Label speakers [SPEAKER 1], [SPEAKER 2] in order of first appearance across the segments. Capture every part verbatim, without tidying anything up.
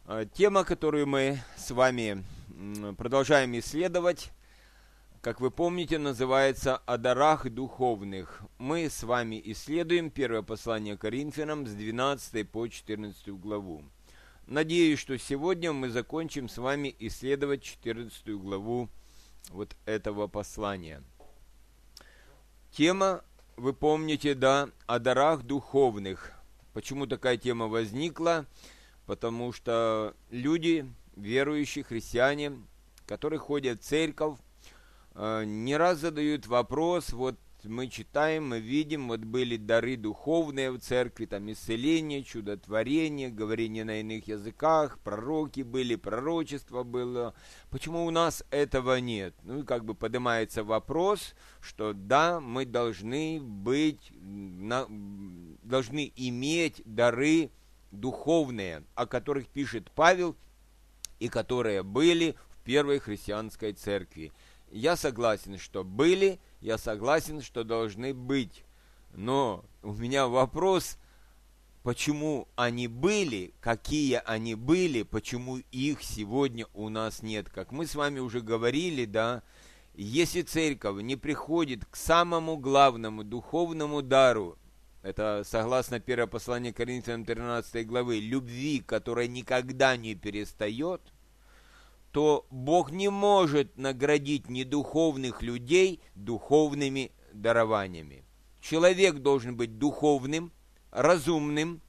[SPEAKER 1] Тема, которую мы с вами продолжаем исследовать, как вы помните, называется «О дарах духовных». Мы с вами исследуем первое послание Коринфянам с двенадцатой по четырнадцатую главу. Надеюсь, что сегодня мы закончим с вами исследовать четырнадцатую главу вот этого послания. Тема, вы помните, да, о дарах духовных. Почему такая тема возникла? Потому что люди, верующие христиане, которые ходят в церковь, не раз задают вопрос, вот мы читаем, мы видим, вот были дары духовные в церкви, там исцеление, чудотворение, говорение на иных языках, пророки были, пророчество было. Почему у нас этого нет? Ну и как бы поднимается вопрос, что да, мы должны быть, должны иметь дары духовные, о которых пишет Павел, и которые были в первой христианской церкви. Я согласен, что были, я согласен, что должны быть. Но у меня вопрос, почему они были, какие они были, почему их сегодня у нас нет. Как мы с вами уже говорили, да, если церковь не приходит к самому главному духовному дару, это согласно первое послание Коринфянам тринадцатой главы, любви, которая никогда не перестает, то Бог не может наградить недуховных людей духовными дарованиями. Человек должен быть духовным, разумным,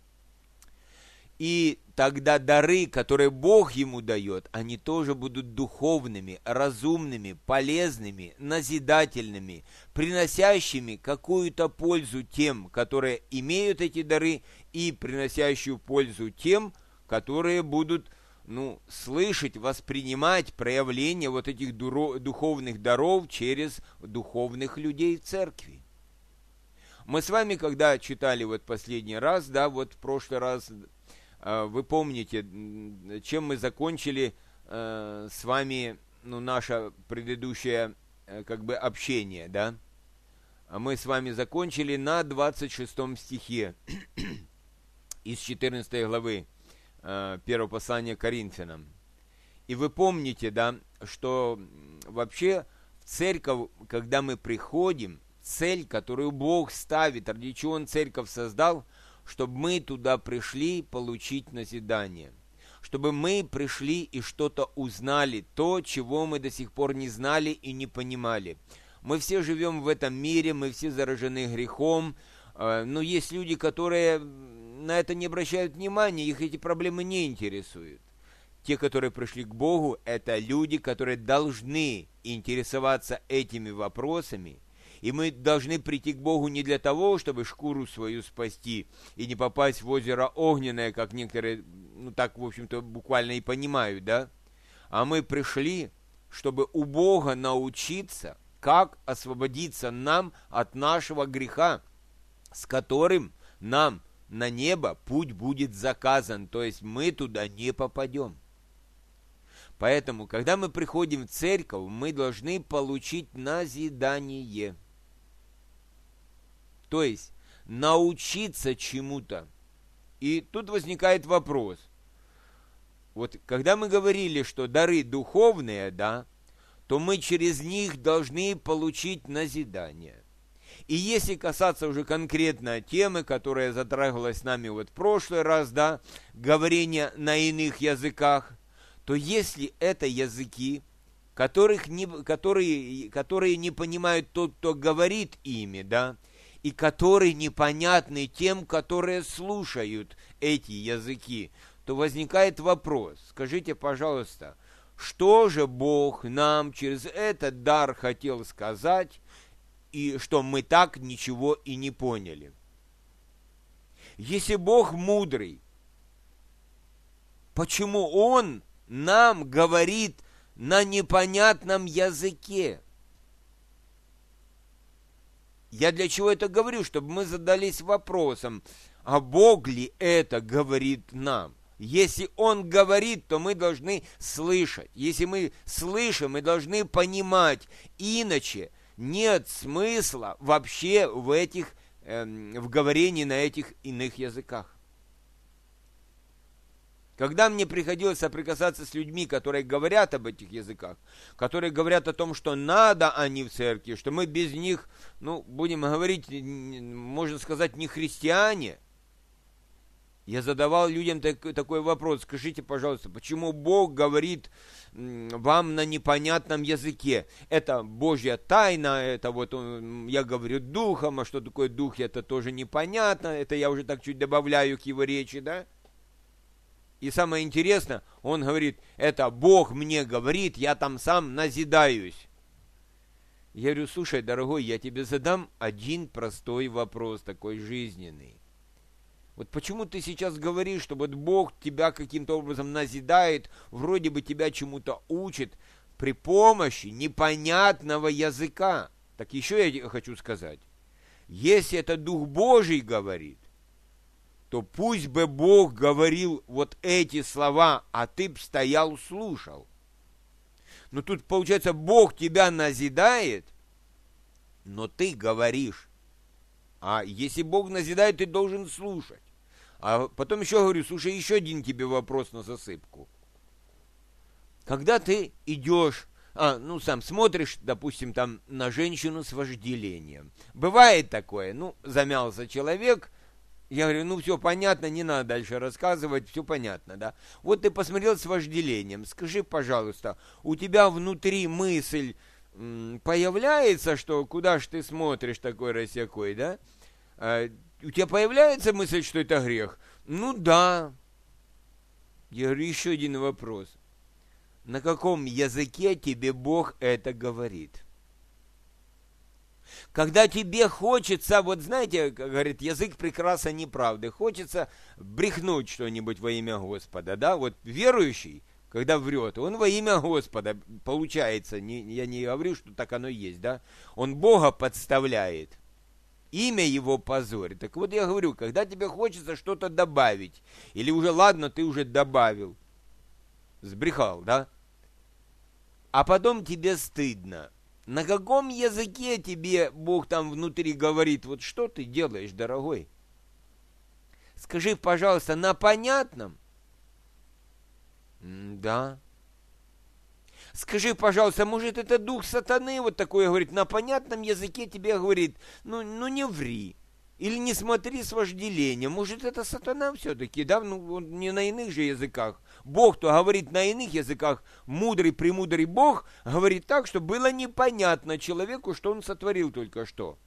[SPEAKER 1] и тогда дары, которые Бог ему дает, они тоже будут духовными, разумными, полезными, назидательными, приносящими какую-то пользу тем, которые имеют эти дары, и приносящую пользу тем, которые будут ну, слышать, воспринимать проявление вот этих духовных даров через духовных людей в церкви. Мы с вами, когда читали вот последний раз, да, вот в прошлый раз, вы помните, чем мы закончили э, с вами, ну, наше предыдущее, э, как бы, общение, да? Мы с вами закончили на двадцать шестом стихе из четырнадцатой главы э, первого послания Коринфянам. И вы помните, да, что вообще в церковь, когда мы приходим, цель, которую Бог ставит, ради чего Он церковь создал, чтобы мы туда пришли получить назидание, чтобы мы пришли и что-то узнали, то, чего мы до сих пор не знали и не понимали. Мы все живем в этом мире, мы все заражены грехом, но есть люди, которые на это не обращают внимания, их эти проблемы не интересуют. Те, которые пришли к Богу, это люди, которые должны интересоваться этими вопросами. И мы должны прийти к Богу не для того, чтобы шкуру свою спасти и не попасть в озеро огненное, как некоторые, ну так, в общем-то, буквально и понимают, да? А мы пришли, чтобы у Бога научиться, как освободиться нам от нашего греха, с которым нам на небо путь будет заказан, то есть мы туда не попадем. Поэтому, когда мы приходим в церковь, мы должны получить назидание. То есть научиться чему-то. И тут возникает вопрос. Вот когда мы говорили, что дары духовные, да, то мы через них должны получить назидание. И если касаться уже конкретно темы, которая затрагивалась с нами вот в прошлый раз, да, говорение на иных языках, то если это языки, которых не, которые, которые не понимают тот, кто говорит ими, да, и которые непонятны тем, которые слушают эти языки, то возникает вопрос. Скажите, пожалуйста, что же Бог нам через этот дар хотел сказать, и что мы так ничего и не поняли? Если Бог мудрый, почему Он нам говорит на непонятном языке? Я для чего это говорю? Чтобы мы задались вопросом, а Бог ли это говорит нам? Если Он говорит, то мы должны слышать. Если мы слышим, мы должны понимать. Иначе нет смысла вообще в этих, э, в говорении на этих иных языках. Когда мне приходилось соприкасаться с людьми, которые говорят об этих языках, которые говорят о том, что надо они в церкви, что мы без них, ну, будем говорить, можно сказать, не христиане, я задавал людям так, такой вопрос: скажите, пожалуйста, почему Бог говорит вам на непонятном языке? Это Божья тайна, это вот он, я говорю духом, а что такое дух, это тоже непонятно, это я уже так чуть добавляю к его речи, да? И самое интересное, он говорит, это Бог мне говорит, я там сам назидаюсь. Я говорю, слушай, дорогой, я тебе задам один простой вопрос, такой жизненный. Вот почему ты сейчас говоришь, что вот Бог тебя каким-то образом назидает, вроде бы тебя чему-то учит при помощи непонятного языка? Так еще я хочу сказать, если это Дух Божий говорит, то пусть бы Бог говорил вот эти слова, а ты б стоял, слушал. Но тут, получается, Бог тебя назидает, но ты говоришь. А если Бог назидает, ты должен слушать. А потом еще говорю, слушай, еще один тебе вопрос на засыпку. Когда ты идешь, а, ну, сам смотришь, допустим, там на женщину с вожделением. Бывает такое, ну, замялся человек, я говорю, ну, все понятно, не надо дальше рассказывать, все понятно, да. Вот ты посмотрел с вожделением, скажи, пожалуйста, у тебя внутри мысль м, появляется, что куда ж ты смотришь такой-рассякой, да? А, у тебя появляется мысль, что это грех? Ну, да. Я говорю, еще один вопрос. На каком языке тебе Бог это говорит? Когда тебе хочется, вот знаете, как говорит, язык прекраса неправды, хочется брехнуть что-нибудь во имя Господа, да, вот верующий, когда врет, он во имя Господа, получается, не, я не говорю, что так оно есть, да, он Бога подставляет, имя его позорит. Так вот я говорю, когда тебе хочется что-то добавить, или уже, ладно, ты уже добавил, сбрехал, да, а потом тебе стыдно. На каком языке тебе Бог там внутри говорит, вот что ты делаешь, дорогой? Скажи, пожалуйста, на понятном? М, да. Скажи, пожалуйста, может это дух сатаны вот такой говорит, на понятном языке тебе говорит, ну, ну не ври. Или не смотри с вожделением. Может, это сатана все-таки, да? Ну, он не на иных же языках. Бог, кто говорит на иных языках, мудрый, премудрый Бог, говорит так, что было непонятно человеку, что он сотворил только что.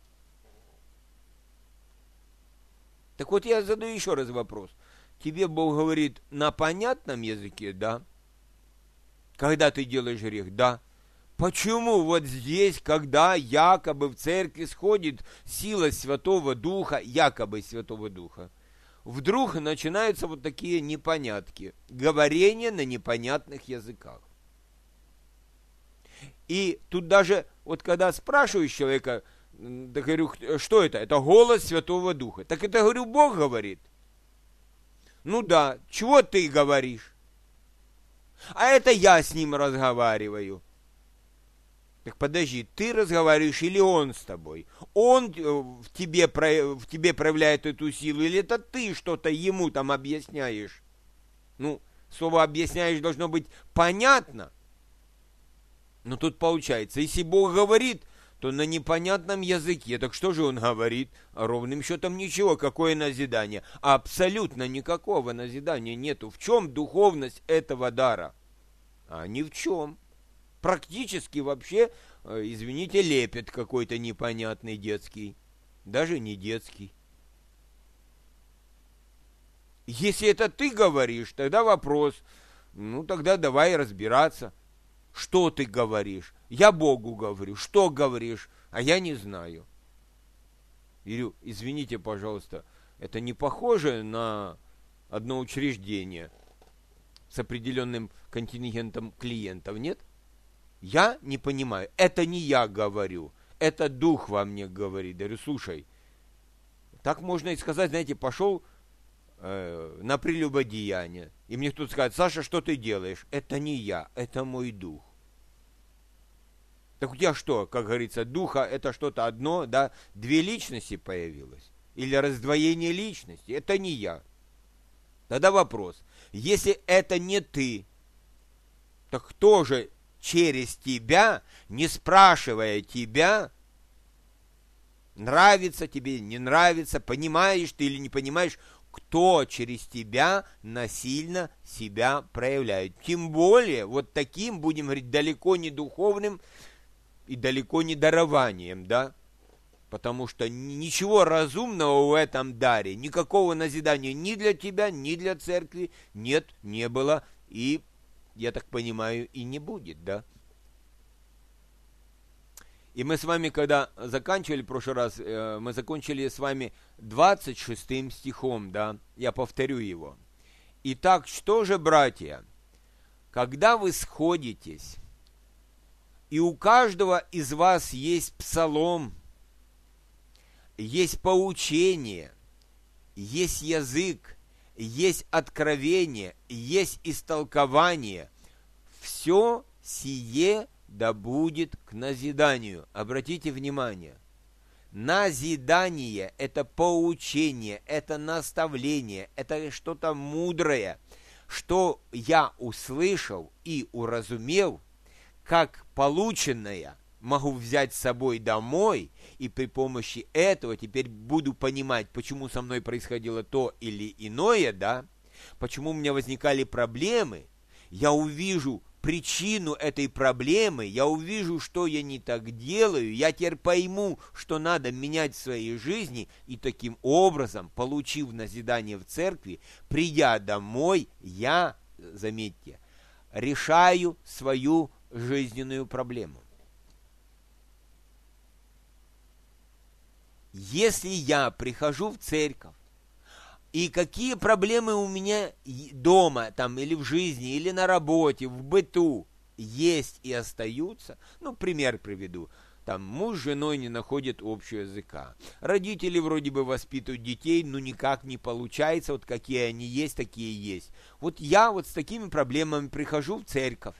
[SPEAKER 1] Так вот, я задаю еще раз вопрос. Тебе Бог говорит на понятном языке, да? Когда ты делаешь грех, да? Почему вот здесь, когда якобы в церкви сходит сила Святого Духа, якобы Святого Духа, вдруг начинаются вот такие непонятки, говорение на непонятных языках. И тут даже, вот когда спрашиваешь человека, да говорю, что это? Это голос Святого Духа. Так это, говорю, Бог говорит. Ну да, чего ты говоришь? А это я с ним разговариваю. Так подожди, ты разговариваешь или он с тобой? Он в тебе, в тебе проявляет эту силу, или это ты что-то ему там объясняешь? Ну, слово «объясняешь» должно быть понятно. Но тут получается, если Бог говорит, то на непонятном языке. Так что же он говорит? Ровным счетом ничего. Какое назидание? Абсолютно никакого назидания нету. В чем духовность этого дара? А ни в чем. Практически вообще, извините, лепет какой-то непонятный детский. Даже не детский. Если это ты говоришь, тогда вопрос. Ну, тогда давай разбираться. Что ты говоришь? Я Богу говорю. Что говоришь? А я не знаю. Ирю, извините, пожалуйста, это не похоже на одно учреждение с определенным контингентом клиентов, нет? Я не понимаю. Это не я говорю. Это Дух во мне говорит. Говорю, слушай, так можно и сказать, знаете, пошел э, на прелюбодеяние. И мне кто-то скажет, Саша, что ты делаешь? Это не я, это мой Дух. Так у тебя что, как говорится, Духа это что-то одно, да? Две личности появилось? Или раздвоение личности? Это не я. Тогда вопрос, если это не ты, то кто же через тебя, не спрашивая тебя, нравится тебе, не нравится, понимаешь ты или не понимаешь, кто через тебя насильно себя проявляет. Тем более, вот таким, будем говорить, далеко не духовным и далеко не дарованием, да? Потому что ничего разумного в этом даре, никакого назидания ни для тебя, ни для церкви нет, не было и, я так понимаю, и не будет, да? И мы с вами, когда заканчивали в прошлый раз, мы закончили с вами двадцать шестым стихом, да, я повторю его. Итак, что же, братья, когда вы сходитесь, и у каждого из вас есть псалом, есть поучение, есть язык, есть откровение, есть истолкование, все сие да будет к назиданию. Обратите внимание, назидание – это поучение, это наставление, это что-то мудрое, что я услышал и уразумел, как полученное могу взять с собой домой, и при помощи этого теперь буду понимать, почему со мной происходило то или иное, да, почему у меня возникали проблемы, я увижу причину этой проблемы, я увижу, что я не так делаю, я теперь пойму, что надо менять в своей жизни, и таким образом, получив назидание в церкви, придя домой, я, заметьте, решаю свою жизненную проблему. Если я прихожу в церковь, и какие проблемы у меня дома, там, или в жизни, или на работе, в быту есть и остаются, ну, пример приведу, там, муж с женой не находят общего языка, родители вроде бы воспитывают детей, но никак не получается, вот какие они есть, такие есть. Вот я вот с такими проблемами прихожу в церковь.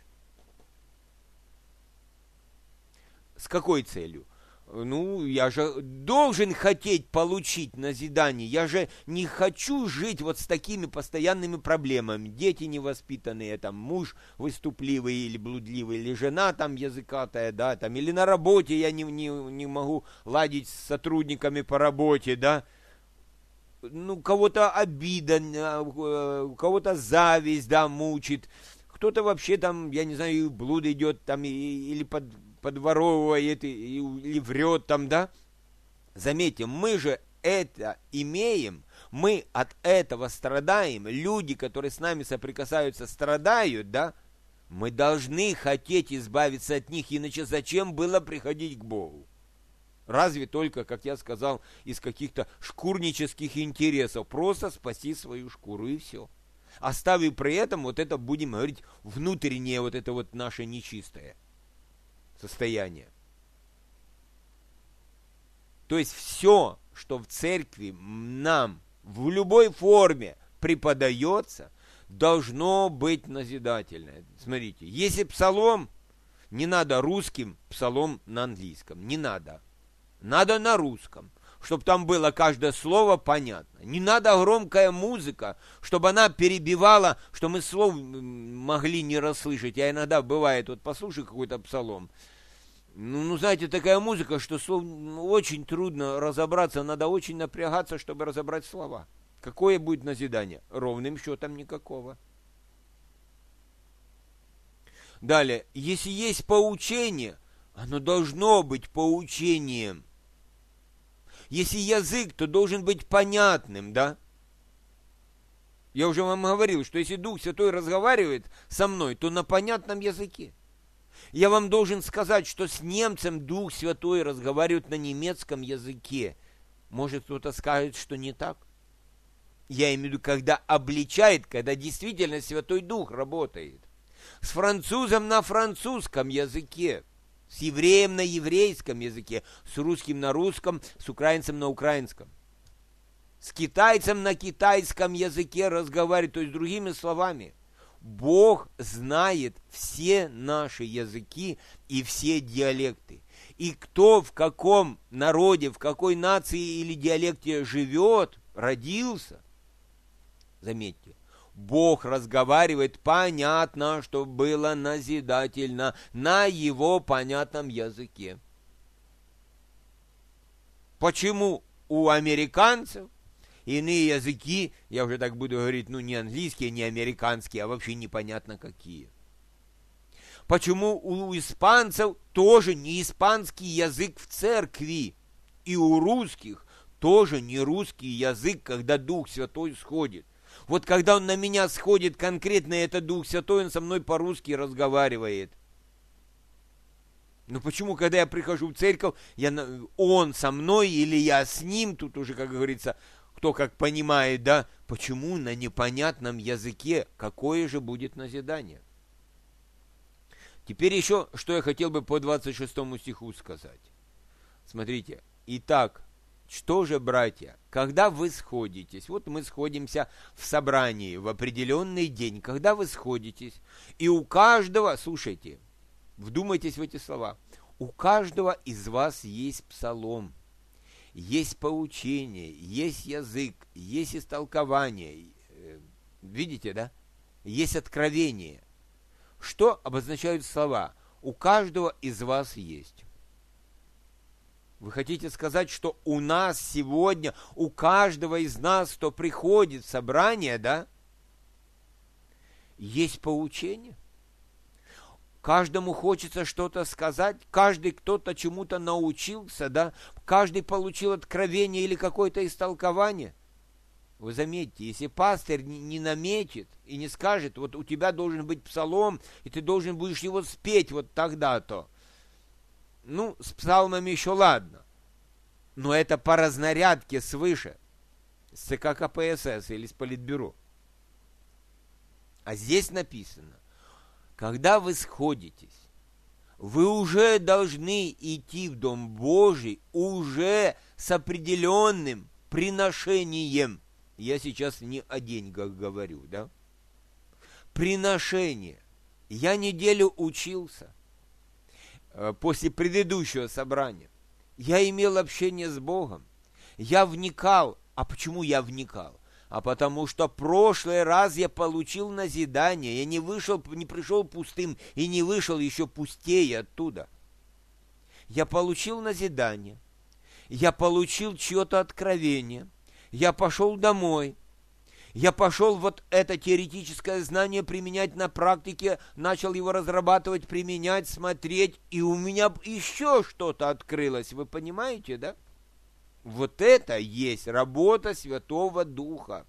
[SPEAKER 1] С какой целью? Ну, я же должен хотеть получить назидание. Я же не хочу жить вот с такими постоянными проблемами. Дети невоспитанные, там, муж выступливый или блудливый, или жена там языкатая, да, там, или на работе я не, не, не могу ладить с сотрудниками по работе, да. Ну, кого-то обида, у кого-то зависть, да, мучит. Кто-то вообще там, я не знаю, блуд идет там или под... подворовывает или врет там, да? Заметьте, мы же это имеем, мы от этого страдаем, люди, которые с нами соприкасаются, страдают, да? Мы должны хотеть избавиться от них, иначе зачем было приходить к Богу? Разве только, как я сказал, из каких-то шкурнических интересов, просто спасти свою шкуру и все. Оставив при этом вот это, будем говорить, внутреннее вот это вот наше нечистое состояние. То есть все, что в церкви нам в любой форме преподается, должно быть назидательное. Смотрите, если псалом, не надо русским псалом на английском, не надо. Надо на русском, чтобы там было каждое слово понятно. Не надо громкая музыка, чтобы она перебивала, что мы слов могли не расслышать. Я иногда бывает, вот послушай какой-то псалом. Ну, ну, знаете, такая музыка, что слов очень трудно разобраться, надо очень напрягаться, чтобы разобрать слова. Какое будет назидание? Ровным счетом никакого. Далее, если есть поучение, оно должно быть поучением. Если язык, то должен быть понятным, да? Я уже вам говорил, что если Дух Святой разговаривает со мной, то на понятном языке. Я вам должен сказать, что с немцем Дух Святой разговаривает на немецком языке. Может, кто-то скажет, что не так? Я имею в виду, когда обличает, когда действительно Святой Дух работает. С французом на французском языке. С евреем на еврейском языке, с русским на русском, с украинцем на украинском. С китайцем на китайском языке разговаривать, то есть другими словами. Бог знает все наши языки и все диалекты. И кто в каком народе, в какой нации или диалекте живет, родился, Заметьте, Бог разговаривает понятно, что было назидательно, на его понятном языке. Почему у американцев иные языки, я уже так буду говорить, ну не английские, не американские, а вообще непонятно какие? Почему у испанцев тоже не испанский язык в церкви, и у русских тоже не русский язык, когда Дух Святой сходит? Вот когда он на меня сходит конкретно, это Дух Святой, он со мной по-русски разговаривает. Ну почему, когда я прихожу в церковь, я, он со мной или я с ним, тут уже, как говорится, кто как понимает, да, почему на непонятном языке, какое же будет назидание? Теперь еще, что я хотел бы по двадцать шестому стиху сказать. Смотрите, итак, что же, братья, когда вы сходитесь, вот мы сходимся в собрании в определенный день, когда вы сходитесь, и у каждого, слушайте, вдумайтесь в эти слова, у каждого из вас есть псалом, есть поучение, есть язык, есть истолкование, видите, да, есть откровение. Что обозначают слова? У каждого из вас есть. Вы хотите сказать, что у нас сегодня, у каждого из нас, кто приходит в собрание, да, есть поучение? Каждому хочется что-то сказать, каждый кто-то чему-то научился, да, каждый получил откровение или какое-то истолкование. Вы заметьте, если пастырь не наметит и не скажет, вот у тебя должен быть псалом, и ты должен будешь его спеть вот тогда-то. Ну, с псалмами еще ладно, но это по разнарядке свыше, с ЦК КПСС или с Политбюро. А здесь написано, когда вы сходитесь, вы уже должны идти в Дом Божий уже с определенным приношением. Я сейчас не о деньгах говорю, да? Приношение. Я неделю учился. После предыдущего собрания. Я имел общение с Богом. Я вникал. А почему я вникал? А потому что в прошлый раз я получил назидание. Я не вышел, не пришел пустым и не вышел еще пустее оттуда. Я получил назидание. Я получил чье-то откровение. Я пошел домой. Я пошел вот это теоретическое знание применять на практике, начал его разрабатывать, применять, смотреть, и у меня еще что-то открылось. Вы понимаете, да? Вот это есть работа Святого Духа.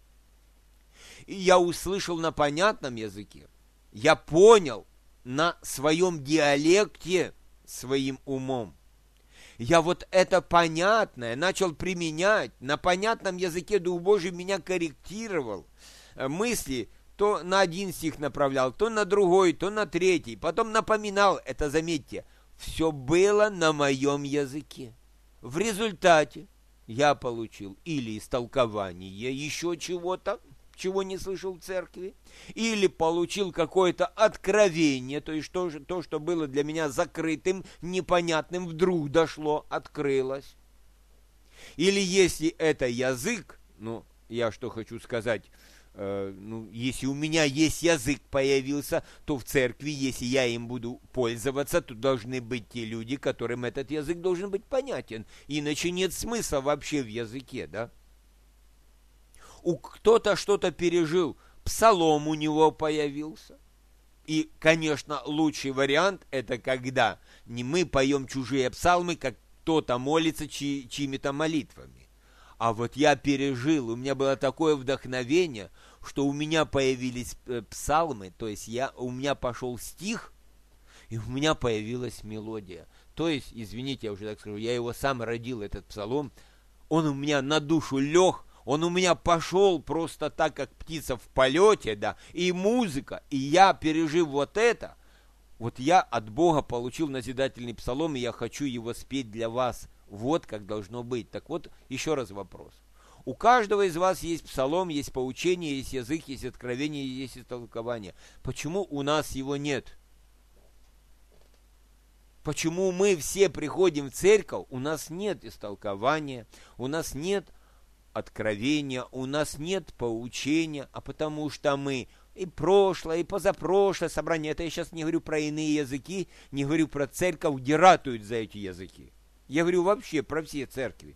[SPEAKER 1] И я услышал на понятном языке. Я понял на своем диалекте, своим умом. Я вот это понятное начал применять, на понятном языке Дух Божий меня корректировал, мысли то на один стих направлял, то на другой, то на третий, потом напоминал, это заметьте, все было на моем языке. В результате я получил или истолкование еще чего-то, чего не слышал в церкви, или получил какое-то откровение, то есть то, то, что было для меня закрытым, непонятным, вдруг дошло, открылось. Или если это язык, ну, я что хочу сказать, э, ну, если у меня есть язык появился, то в церкви, если я им буду пользоваться, то должны быть те люди, которым этот язык должен быть понятен, иначе нет смысла вообще в языке, да? У кто-то что-то пережил, псалом у него появился. И, конечно, лучший вариант – это когда не мы поем чужие псалмы, как кто-то молится чьи, чьими-то молитвами. А вот я пережил, у меня было такое вдохновение, что у меня появились псалмы, то есть я, у меня пошел стих, и у меня появилась мелодия. То есть, извините, я уже так скажу, я его сам родил, этот псалом, он у меня на душу лег, он у меня пошел просто так, как птица в полете, да, и музыка, и я, пережив вот это, вот я от Бога получил назидательный псалом, и я хочу его спеть для вас. Вот как должно быть. Так вот, еще раз вопрос. У каждого из вас есть псалом, есть поучение, есть язык, есть откровение, есть истолкование. Почему у нас его нет? Почему мы все приходим в церковь, у нас нет истолкования, у нас нет откровения, у нас нет поучения, а потому что мы и прошлое, и позапрошлое собрание, это я сейчас не говорю про иные языки, не говорю про церковь, где ратуют за эти языки. Я говорю вообще про все церкви.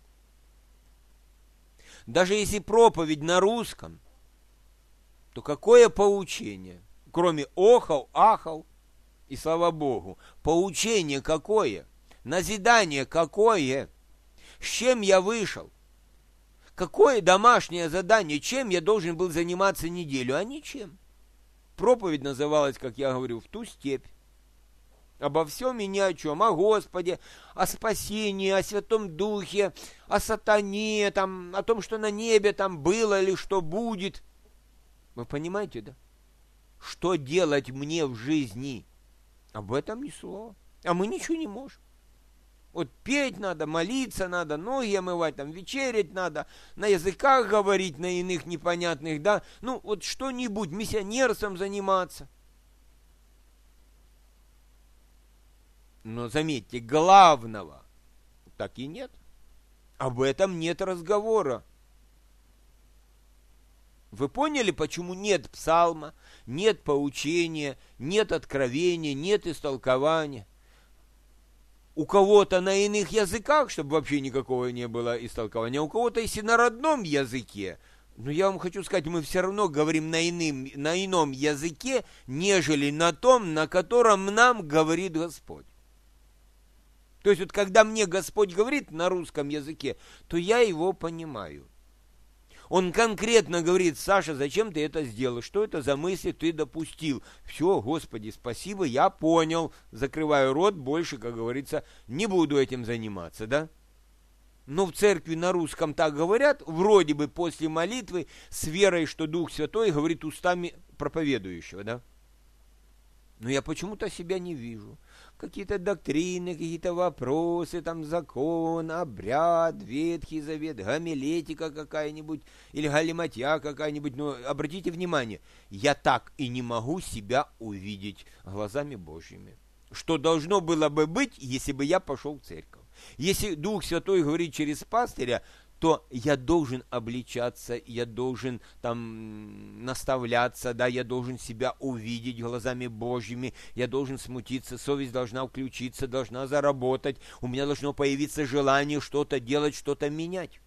[SPEAKER 1] Даже если проповедь на русском, то какое поучение? Кроме охов, ахов, и слава Богу, поучение какое? Назидание какое? С чем я вышел? Какое домашнее задание? Чем я должен был заниматься неделю? А ничем. Проповедь называлась, как я говорю, «В ту степь». Обо всем и ни о чем. О Господе, о спасении, о Святом Духе, о сатане, там, о том, что на небе там было или что будет. Вы понимаете, да? Что делать мне в жизни? Об этом ни слова. А мы ничего не можем. Вот петь надо, молиться надо, ноги омывать, там, вечерять надо, на языках говорить, на иных непонятных, да? Ну, вот что-нибудь, миссионерством заниматься. Но заметьте, главного так и нет. Об этом нет разговора. Вы поняли, почему нет псалма, нет поучения, нет откровения, нет истолкования? У кого-то на иных языках, чтобы вообще никакого не было истолкования, у кого-то есть и на родном языке. Но я вам хочу сказать, мы все равно говорим на, иным, на ином языке, нежели на том, на котором нам говорит Господь. То есть вот когда мне Господь говорит на русском языке, то я его понимаю. Он конкретно говорит: Саша, зачем ты это сделал? Что это за мысли ты допустил? Все, Господи, спасибо, я понял. Закрываю рот, больше, как говорится, не буду этим заниматься, да? Но в церкви на русском так говорят, вроде бы после молитвы, с верой, что Дух Святой говорит устами проповедующего, да? Но я почему-то себя не вижу. Какие-то доктрины, какие-то вопросы, там закон, обряд, Ветхий Завет, гомилетика какая-нибудь или галиматья какая-нибудь. Но обратите внимание, я так и не могу себя увидеть глазами Божьими. Что должно было бы быть, если бы я пошел в церковь. Если Дух Святой говорит через пастыря, то я должен обличаться, я должен там наставляться, да, я должен себя увидеть глазами Божьими, я должен смутиться, совесть должна включиться, должна заработать, у меня должно появиться желание что-то делать, что-то менять.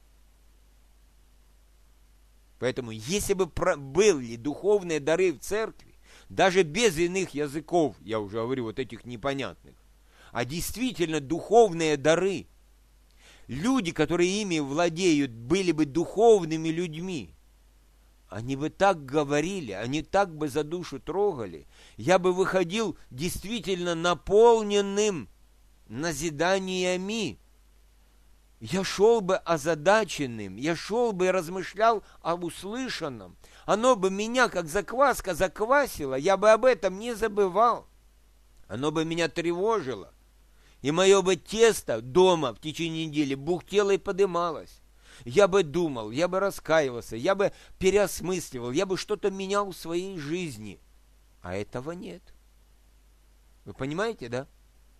[SPEAKER 1] Поэтому, если бы были духовные дары в церкви, даже без иных языков, я уже говорю, вот этих непонятных, а действительно духовные дары, люди, которые ими владеют, были бы духовными людьми, они бы так говорили, они так бы за душу трогали, я бы выходил действительно наполненным назиданиями. Я шел бы озадаченным, я шел бы и размышлял об услышанном. Оно бы меня, как закваска, заквасило, я бы об этом не забывал. Оно бы меня тревожило. И мое бы тесто дома в течение недели бухтело и подымалось. Я бы думал, я бы раскаивался, я бы переосмысливал, я бы что-то менял в своей жизни. А этого нет. Вы понимаете, да?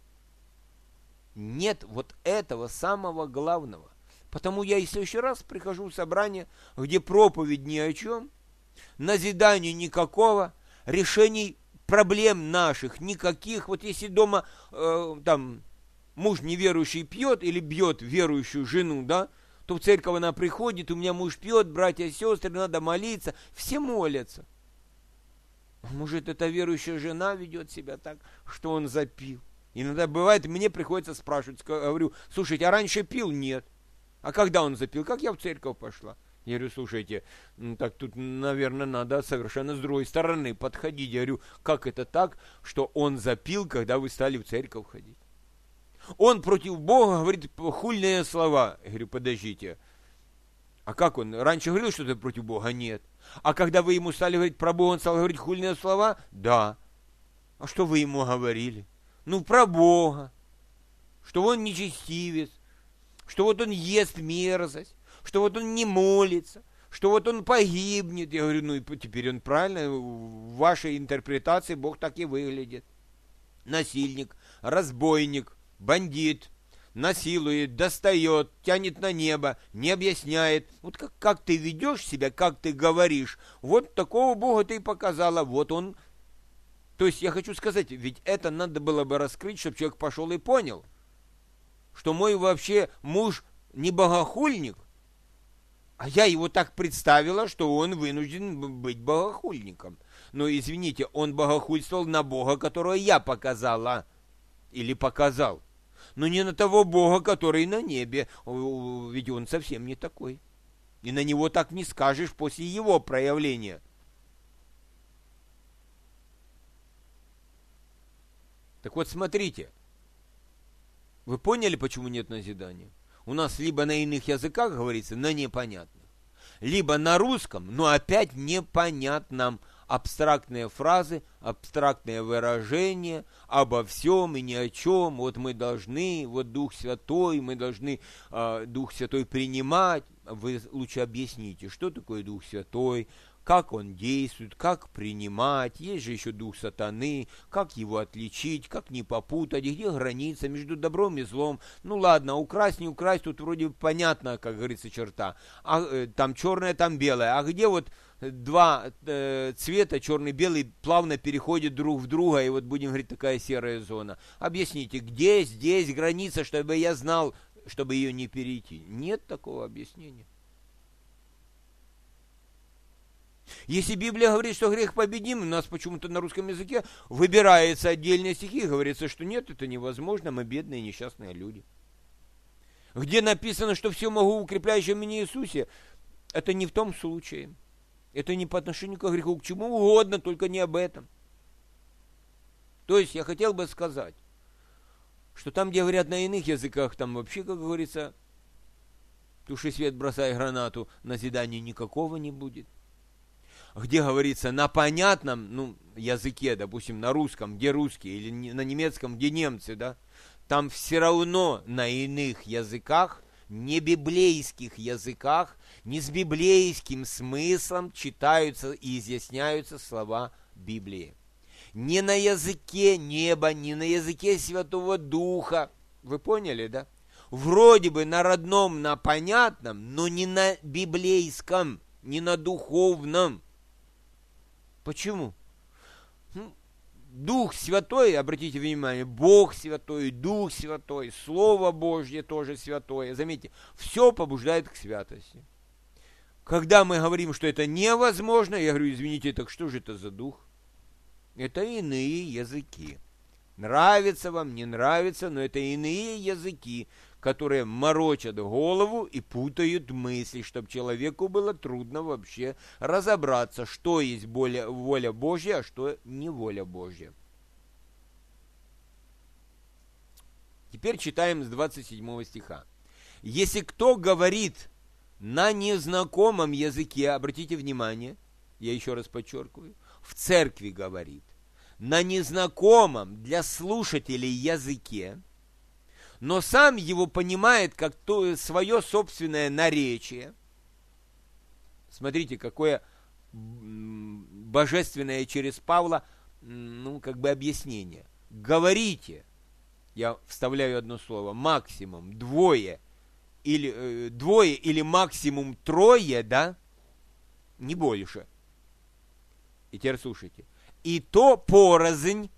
[SPEAKER 1] Нет вот этого самого главного. Потому я и в следующий раз прихожу в собрание, где проповедь ни о чем, назидания никакого, решений проблем наших никаких. Вот если дома э, там муж неверующий пьет или бьет верующую жену, да, то в церковь она приходит, у меня муж пьет, братья и сестры, надо молиться. Все молятся. А может, эта верующая жена ведет себя так, что он запил. Иногда бывает, мне приходится спрашивать, говорю: слушайте, а раньше пил? Нет. А когда он запил? Как я в церковь пошла? Я говорю: слушайте, ну так тут, наверное, надо совершенно с другой стороны подходить. Я говорю: как это так, что он запил, когда вы стали в церковь ходить? Он против Бога говорит хульные слова. Я говорю: подождите, а как он? Раньше говорил что-то против Бога? Нет. А когда вы ему стали говорить про Бога, он стал говорить хульные слова? Да. А что вы ему говорили? Ну, про Бога. Что он нечестивец, что вот он ест мерзость, что вот он не молится, что вот он погибнет. Я говорю: ну и теперь он правильно, в вашей интерпретации Бог так и выглядит. Насильник, разбойник, бандит, насилует, достает, тянет на небо, не объясняет. Вот как, как ты ведешь себя, как ты говоришь, вот такого Бога ты и показала, вот он. То есть я хочу сказать, ведь это надо было бы раскрыть, чтобы человек пошел и понял, что мой вообще муж не богохульник, а я его так представила, что он вынужден быть богохульником. Но извините, он богохульствовал на Бога, которого я показала или показал. Но не на того Бога, который на небе, ведь он совсем не такой. И на него так не скажешь после его проявления. Так вот, смотрите. Вы поняли, почему нет назидания? У нас либо на иных языках говорится, на непонятных, либо на русском, но опять непонятном. Абстрактные фразы, абстрактные выражения обо всем и ни о чем. Вот мы должны, вот Дух Святой, мы должны э, Дух Святой принимать. Вы лучше объясните, что такое Дух Святой, как он действует, как принимать. Есть же еще Дух Сатаны, как его отличить, как не попутать, где граница между добром и злом. Ну ладно, украсть, не украсть, тут вроде понятно, как говорится, черта. А, э, там черное, там белое. А где вот два э, цвета, черный и белый, плавно переходят друг в друга, и вот будем говорить, такая серая зона. Объясните, где здесь граница, чтобы я знал, чтобы ее не перейти? Нет такого объяснения. Если Библия говорит, что грех победим, у нас почему-то на русском языке выбираются отдельные стихи, говорится, что нет, это невозможно, мы бедные несчастные люди. Где написано, что все могу укрепляющему меня Иисусе, это не в том случае. Это не по отношению к греху, к чему угодно, только не об этом. То есть я хотел бы сказать, что там, где говорят на иных языках, там вообще, как говорится, туши свет, бросай гранату, назидания никакого не будет. Где говорится на понятном ну, языке, допустим, на русском, где русские, или на немецком, где немцы, да, там все равно на иных языках, не библейских языках, не с библейским смыслом читаются и изъясняются слова Библии. Не на языке неба, не на языке Святого Духа. Вы поняли, да? Вроде бы на родном, на понятном, но не на библейском, не на духовном. Почему? Дух Святой, обратите внимание, Бог Святой, Дух Святой, Слово Божье тоже святое. Заметьте, все побуждает к святости. Когда мы говорим, что это невозможно, я говорю, извините, так что же это за дух? Это иные языки. Нравится вам, не нравится, но это иные языки, которые морочат голову и путают мысли, чтобы человеку было трудно вообще разобраться, что есть воля, воля Божья, а что не воля Божья. Теперь читаем с двадцать седьмого стиха. «Если кто говорит на незнакомом языке», обратите внимание, я еще раз подчеркиваю, в церкви говорит, на незнакомом для слушателей языке, но сам его понимает как то свое собственное наречие. Смотрите, какое божественное через Павла, ну, как бы объяснение. Говорите, я вставляю одно слово, максимум двое, или, э, двое или максимум трое, да, не больше. И теперь слушайте. И то порознь.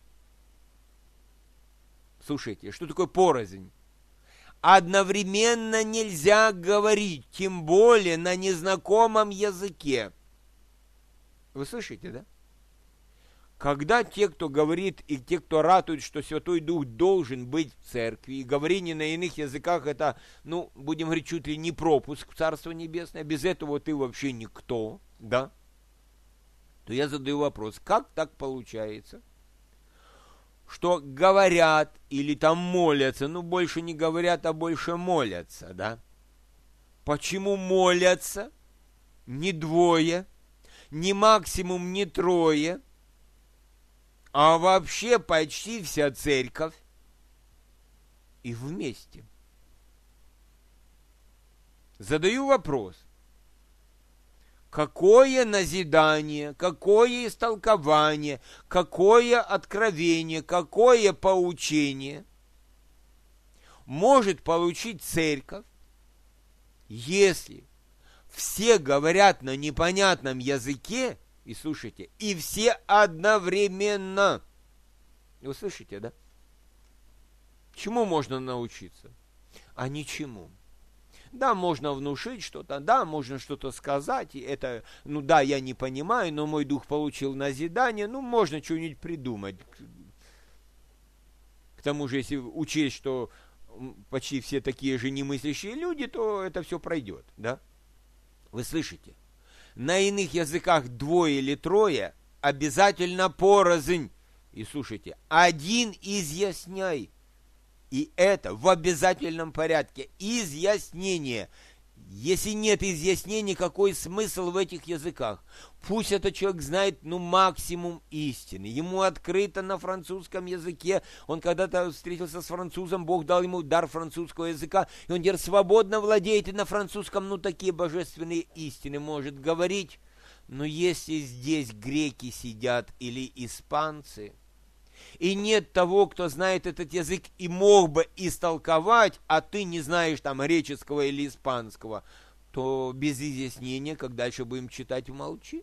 [SPEAKER 1] Слушайте, что такое порознь? Одновременно нельзя говорить, тем более на незнакомом языке. Вы слышите, да? Когда те, кто говорит, и те, кто ратует, что Святой Дух должен быть в церкви, и говорение на иных языках, это, ну, будем говорить, чуть ли не пропуск в Царство Небесное, без этого ты вообще никто, да? То я задаю вопрос, как так получается, что говорят или там молятся, ну, больше не говорят, а больше молятся, да? Почему молятся? Не двое, не максимум не трое, а вообще почти вся церковь и вместе. Задаю вопрос. Какое назидание, какое истолкование, какое откровение, какое поучение может получить церковь, если все говорят на непонятном языке, и слушайте, и все одновременно. Вы слышите, да? Чему можно научиться? А ничему. Да, можно внушить что-то, да, можно что-то сказать, и это, ну да, я не понимаю, но мой дух получил назидание, ну, можно что-нибудь придумать. К тому же, если учесть, что почти все такие же немыслящие люди, то это все пройдет, да? Вы слышите? На иных языках двое или трое обязательно порознь. И слушайте, один изъясняй. И это в обязательном порядке. Изъяснение. Если нет изъяснений, какой смысл в этих языках? Пусть этот человек знает, ну, максимум истины. Ему открыто на французском языке. Он когда-то встретился с французом, Бог дал ему дар французского языка. И он теперь свободно владеет и на французском, ну, такие божественные истины может говорить. Но если здесь греки сидят или испанцы, и нет того, кто знает этот язык и мог бы истолковать, а ты не знаешь там греческого или испанского, то без изъяснения, как дальше будем читать, молчи.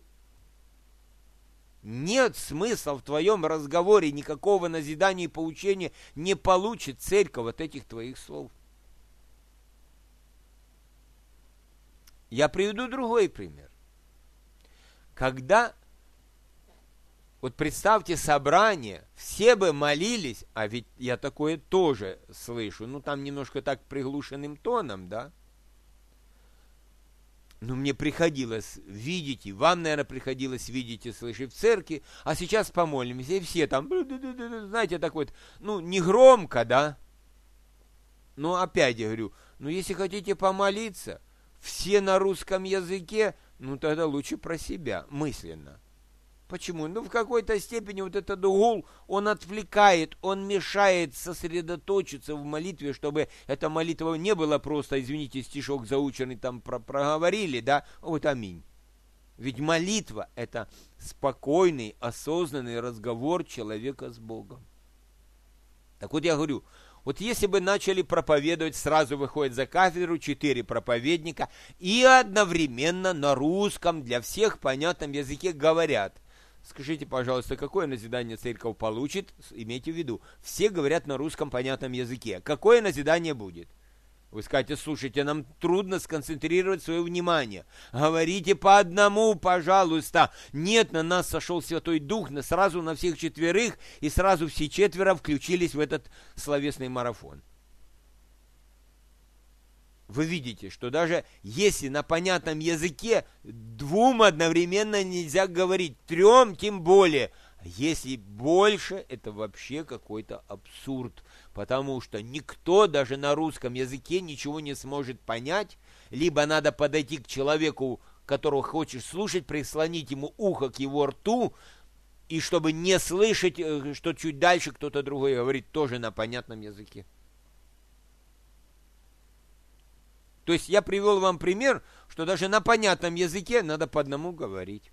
[SPEAKER 1] Нет смысла в твоем разговоре, никакого назидания и поучения не получит церковь от этих твоих слов. Я приведу другой пример. Когда, вот представьте собрание, все бы молились, а ведь я такое тоже слышу, ну там немножко так приглушенным тоном, да? Ну мне приходилось видеть, и вам, наверное, приходилось видеть и слышать в церкви, а сейчас помолимся, и все там, знаете, так вот, ну не громко, да? Но опять я говорю, ну если хотите помолиться, все на русском языке, ну тогда лучше про себя, мысленно. Почему? Ну, в какой-то степени вот этот гул, он отвлекает, он мешает сосредоточиться в молитве, чтобы эта молитва не была просто, извините, стишок заученный, там про проговорили, да, вот аминь. Ведь молитва – это спокойный, осознанный разговор человека с Богом. Так вот я говорю, вот если бы начали проповедовать, сразу выходит за кафедру четыре проповедника и одновременно на русском для всех понятном языке говорят. Скажите, пожалуйста, какое назидание церковь получит? Имейте в виду, все говорят на русском понятном языке. Какое назидание будет? Вы скажете, слушайте, нам трудно сконцентрировать свое внимание. Говорите по одному, пожалуйста. Нет, на нас сошел Святой Дух, на, сразу на всех четверых, и сразу все четверо включились в этот словесный марафон. Вы видите, что даже если на понятном языке двум одновременно нельзя говорить, трем тем более, если больше, это вообще какой-то абсурд, потому что никто даже на русском языке ничего не сможет понять, либо надо подойти к человеку, которого хочешь слушать, прислонить ему ухо к его рту, и чтобы не слышать, что чуть дальше кто-то другой говорит тоже на понятном языке. То есть я привел вам пример, что даже на понятном языке надо по одному говорить.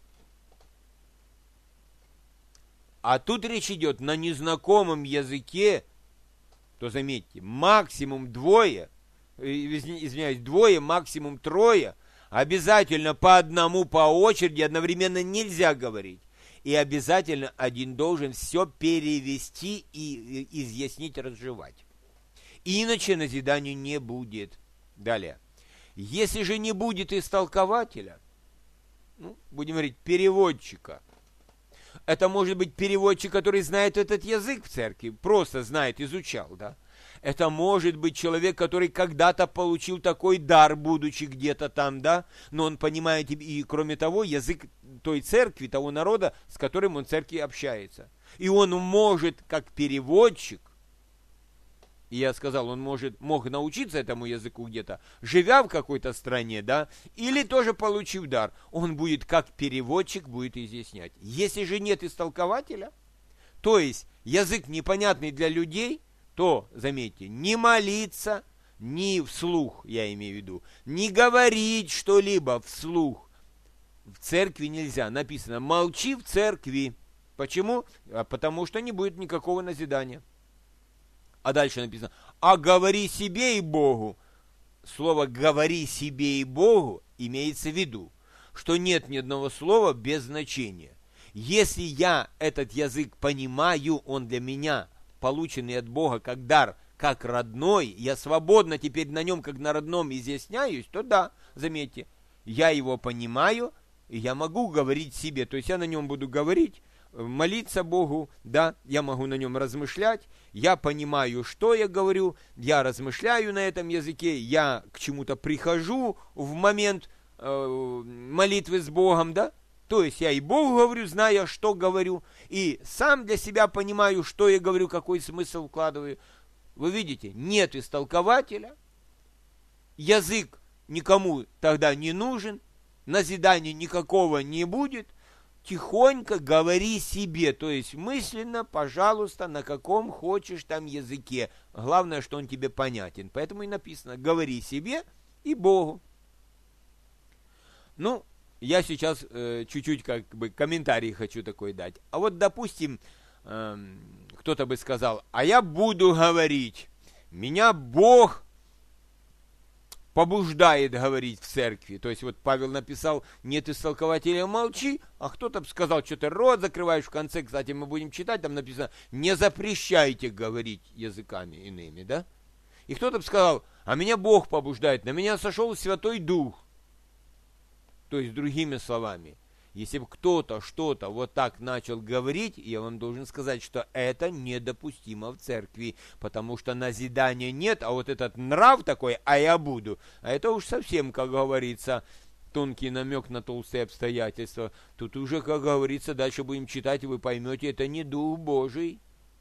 [SPEAKER 1] А тут речь идет на незнакомом языке, то заметьте, максимум двое, извиняюсь, двое, максимум трое, обязательно по одному, по очереди, одновременно нельзя говорить. И обязательно один должен все перевести и изъяснить, разжевать. Иначе назиданию не будет. Далее. Если же не будет истолкователя, ну, будем говорить, переводчика, это может быть переводчик, который знает этот язык в церкви, просто знает, изучал, да. Это может быть человек, который когда-то получил такой дар, будучи где-то там, да, но он понимает, и кроме того, язык той церкви, того народа, с которым он в церкви общается. И он может, как переводчик, и я сказал, он может, мог научиться этому языку где-то, живя в какой-то стране, да, или тоже получив дар. Он будет, как переводчик, будет изъяснять. Если же нет истолкователя, то есть язык непонятный для людей, то, заметьте, не молиться, ни вслух, я имею в виду, не говорить что-либо вслух в церкви нельзя. Написано, молчи в церкви. Почему? Потому что не будет никакого назидания. А дальше написано, а говори себе и Богу. Слово «говори себе и Богу» имеется в виду, что нет ни одного слова без значения. Если я этот язык понимаю, он для меня, полученный от Бога как дар, как родной, я свободно теперь на нем, как на родном, изъясняюсь, то да, заметьте, я его понимаю, и я могу говорить себе, то есть я на нем буду говорить, молиться Богу, да, я могу на нем размышлять, я понимаю, что я говорю, я размышляю на этом языке, я к чему-то прихожу в момент э, молитвы с Богом, да, то есть я и Богу говорю, зная, что говорю, и сам для себя понимаю, что я говорю, какой смысл вкладываю. Вы видите, нет истолкователя, язык никому тогда не нужен, назидания никакого не будет, тихонько говори себе, то есть мысленно, пожалуйста, на каком хочешь там языке. Главное, что он тебе понятен. Поэтому и написано, говори себе и Богу. Ну, я сейчас э, чуть-чуть как бы комментарий хочу такой дать. А вот, допустим, э, кто-то бы сказал, а я буду говорить, меня Бог побуждает говорить в церкви. То есть вот Павел написал, нет истолкователя, молчи, а кто-то бы сказал, что ты рот закрываешь в конце, кстати, мы будем читать, там написано, не запрещайте говорить языками иными, да? И кто-то бы сказал, а меня Бог побуждает, на меня сошел Святой Дух. То есть, другими словами, если бы кто-то что-то вот так начал говорить, я вам должен сказать, что это недопустимо в церкви, потому что назидания нет, а вот этот нрав такой, а я буду, а это уж совсем, как говорится, тонкий намек на толстые обстоятельства. Тут уже, как говорится, дальше будем читать, и вы поймете, это не Дух Божий.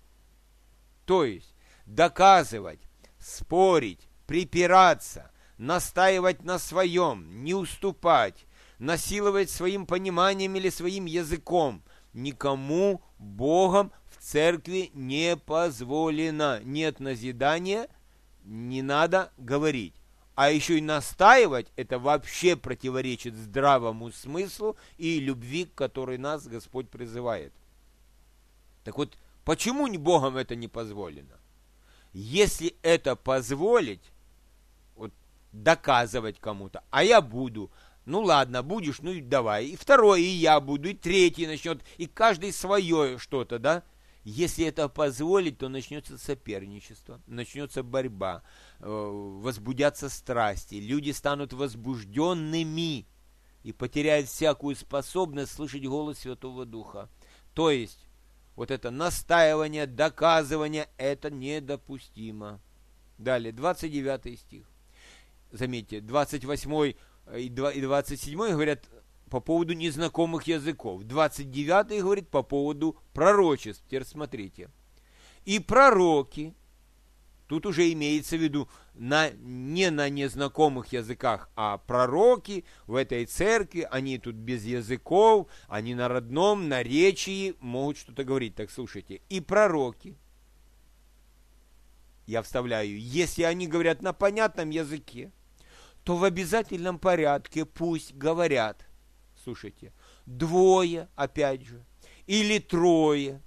[SPEAKER 1] То есть, доказывать, спорить, припираться, настаивать на своем, не уступать, насиловать своим пониманием или своим языком никому Богом в церкви не позволено. Нет назидания, не надо говорить. А еще и настаивать, это вообще противоречит здравому смыслу и любви, к которой нас Господь призывает. Так вот, почему не Богом это не позволено? Если это позволить, вот, доказывать кому-то, а я буду, ну ладно, будешь, ну и давай. И второй, и я буду, и третий начнет, и каждый свое что-то, да? Если это позволить, то начнется соперничество, начнется борьба, возбудятся страсти, люди станут возбужденными и потеряют всякую способность слышать голос Святого Духа. То есть, вот это настаивание, доказывание, это недопустимо. Далее, двадцать девятый стих. Заметьте, двадцать восьмой и двадцать седьмой говорят по поводу незнакомых языков. двадцать девятый говорит по поводу пророчеств. Теперь смотрите. И пророки, тут уже имеется в виду на, не на незнакомых языках, а пророки в этой церкви, они тут без языков, они на родном наречии могут что-то говорить. Так слушайте. И пророки, я вставляю, если они говорят на понятном языке, то в обязательном порядке пусть говорят, слушайте, двое, опять же, или трое.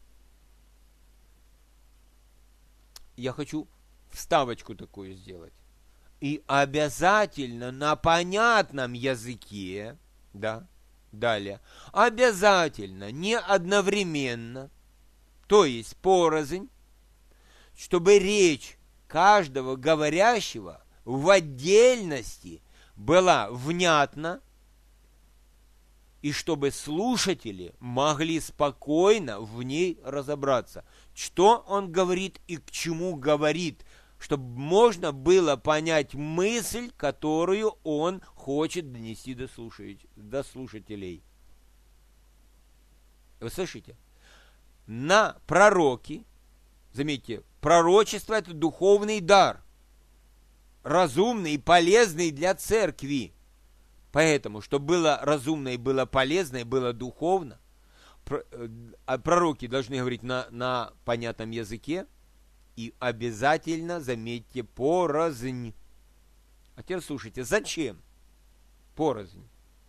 [SPEAKER 1] Я хочу вставочку такую сделать. И обязательно на понятном языке, да, далее, обязательно, не одновременно, то есть порознь, чтобы речь каждого говорящего в отдельности была внятна, и чтобы слушатели могли спокойно в ней разобраться, что он говорит и к чему говорит, чтобы можно было понять мысль, которую он хочет донести до слушателей. Вы слышите? На пророки, заметьте, пророчество – это духовный дар, разумный и полезный для церкви. Поэтому, чтобы было разумно и было полезно, и было духовно, пророки должны говорить на, на понятном языке, и обязательно, заметьте, порознь. А теперь слушайте, зачем порознь?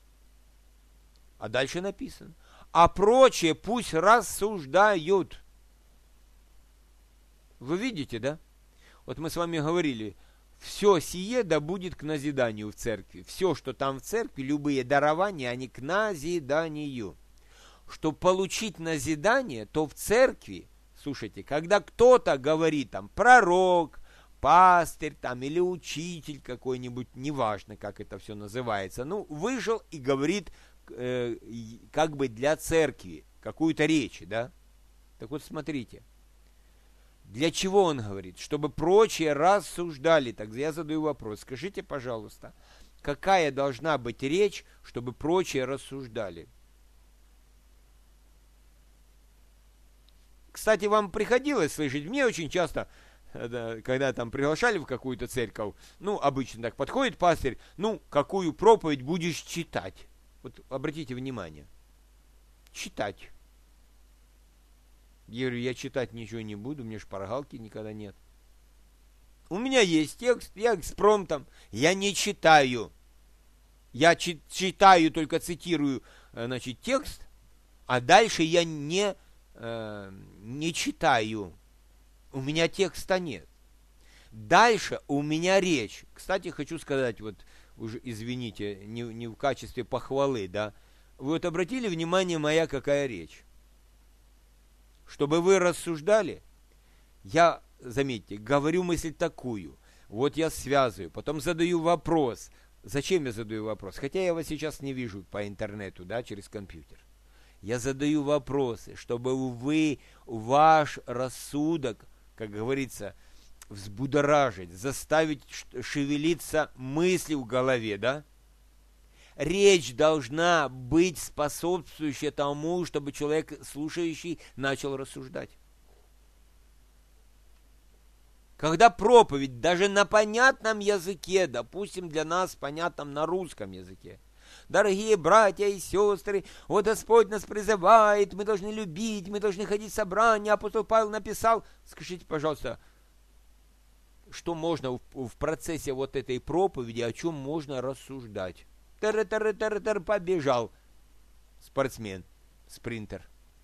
[SPEAKER 1] А дальше написано, а прочее пусть рассуждают. Вы видите, да? Вот мы с вами говорили, все сие да будет к назиданию в церкви. Все, что там в церкви, любые дарования, они к назиданию. Чтобы получить назидание, то в церкви, слушайте, когда кто-то говорит, там, пророк, пастырь, там, или учитель какой-нибудь, неважно, как это все называется, ну, вышел и говорит, э, как бы для церкви, какую-то речь, да? Так вот, смотрите. Для чего он говорит? Чтобы прочие рассуждали. Так я задаю вопрос. Скажите, пожалуйста, какая должна быть речь, чтобы прочие рассуждали? Кстати, вам приходилось слышать, мне очень часто, когда там приглашали в какую-то церковь, ну, обычно так подходит пастырь, ну, какую проповедь будешь читать? Вот обратите внимание. Читать. Я говорю, я читать ничего не буду, у меня шпаргалки никогда нет. У меня есть текст, я экспромтом, я не читаю. Я чи- читаю, только цитирую, значит, текст, а дальше я не, э, не читаю. У меня текста нет. Дальше у меня речь. Кстати, хочу сказать, вот, уже, извините, не, не в качестве похвалы, да, вы вот обратили внимание, моя какая речь? Чтобы вы рассуждали, я, заметьте, говорю мысль такую, вот я связываю, потом задаю вопрос. Зачем я задаю вопрос? Хотя я вас сейчас не вижу по интернету, да, через компьютер. Я задаю вопросы, чтобы вы, ваш рассудок, как говорится, взбудоражить, заставить шевелиться мысли в голове, да? Речь должна быть способствующая тому, чтобы человек, слушающий, начал рассуждать. Когда проповедь даже на понятном языке, допустим, для нас понятном на русском языке, дорогие братья и сестры, вот Господь нас призывает, мы должны любить, мы должны ходить в собрания, апостол Павел написал, скажите, пожалуйста, что можно в, в процессе вот этой проповеди, о чем можно рассуждать? Тар-тар-тар-тар, побежал спортсмен, спринтер.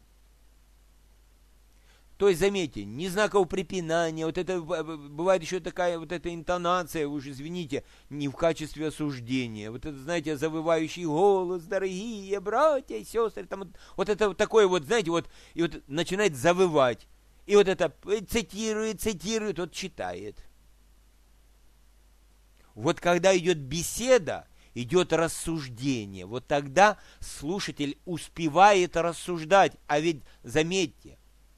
[SPEAKER 1] То есть, заметьте, ни знаков препинания, вот это, бывает еще такая вот эта интонация, уж извините, не в качестве осуждения, вот это, знаете, завывающий голос, дорогие братья и сестры, там вот, вот это вот такое вот, знаете, вот, и вот начинает завывать, и вот это цитирует, цитирует, вот читает. Вот когда идет беседа, идет рассуждение, вот тогда слушатель успевает рассуждать, а ведь, заметьте,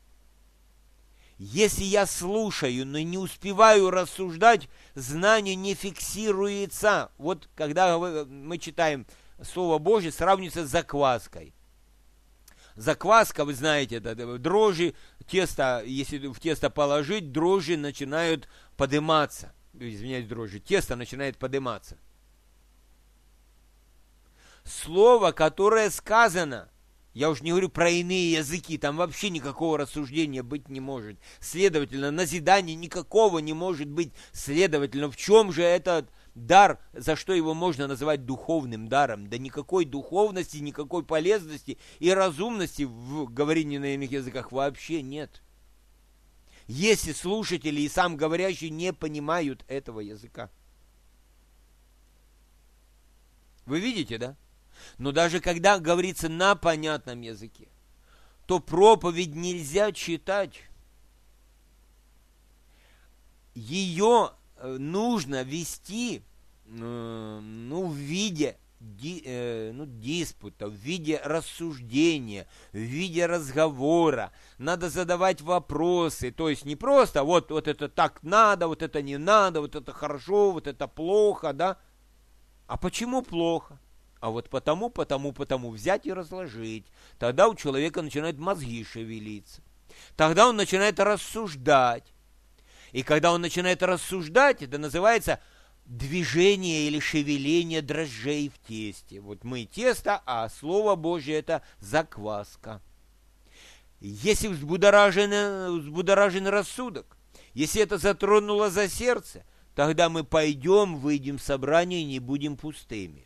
[SPEAKER 1] если я слушаю, но не успеваю рассуждать, знание не фиксируется. Вот когда мы читаем Слово Божье, сравнивается с закваской. Закваска, вы знаете, это дрожжи, тесто, если в тесто положить, дрожжи начинают подниматься. Извиняюсь, дрожжи, тесто начинает подниматься. Слово, которое сказано, я уж не говорю про иные языки, там вообще никакого рассуждения быть не может. Следовательно, назидания никакого не может быть. Следовательно, в чем же этот дар, за что его можно называть духовным даром? Да никакой духовности, никакой полезности и разумности в говорении на иных языках вообще нет. Если слушатели и сам говорящий не понимают этого языка. Вы видите, да? Но даже когда говорится на понятном языке, то проповедь нельзя читать. Ее нужно вести ну, в виде ну, диспута, в виде рассуждения, в виде разговора. Надо задавать вопросы. То есть не просто вот, вот это так надо, вот это не надо, вот это хорошо, вот это плохо, да? А почему плохо? А вот потому, потому, потому взять и разложить. Тогда у человека начинают мозги шевелиться. Тогда он начинает рассуждать. И когда он начинает рассуждать, это называется движение или шевеление дрожжей в тесте. Вот мы тесто, а Слово Божье это закваска. Если взбудоражен, взбудоражен рассудок, если это затронуло за сердце, тогда мы пойдем, выйдем в собрание и не будем пустыми.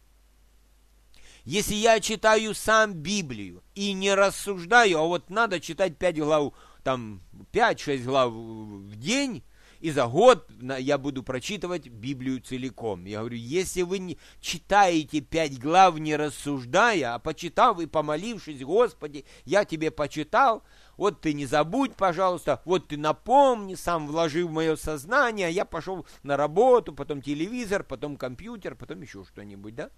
[SPEAKER 1] Если я читаю сам Библию и не рассуждаю, а вот надо читать пять глав, там пять-шесть глав в день, и за год я буду прочитывать Библию целиком. Я говорю, если вы не читаете пять глав, не рассуждая, а почитав и помолившись, Господи, я тебе почитал, вот ты не забудь, пожалуйста, вот ты напомни, сам вложи в мое сознание, я пошел на работу, потом телевизор, потом компьютер, потом еще что-нибудь, да?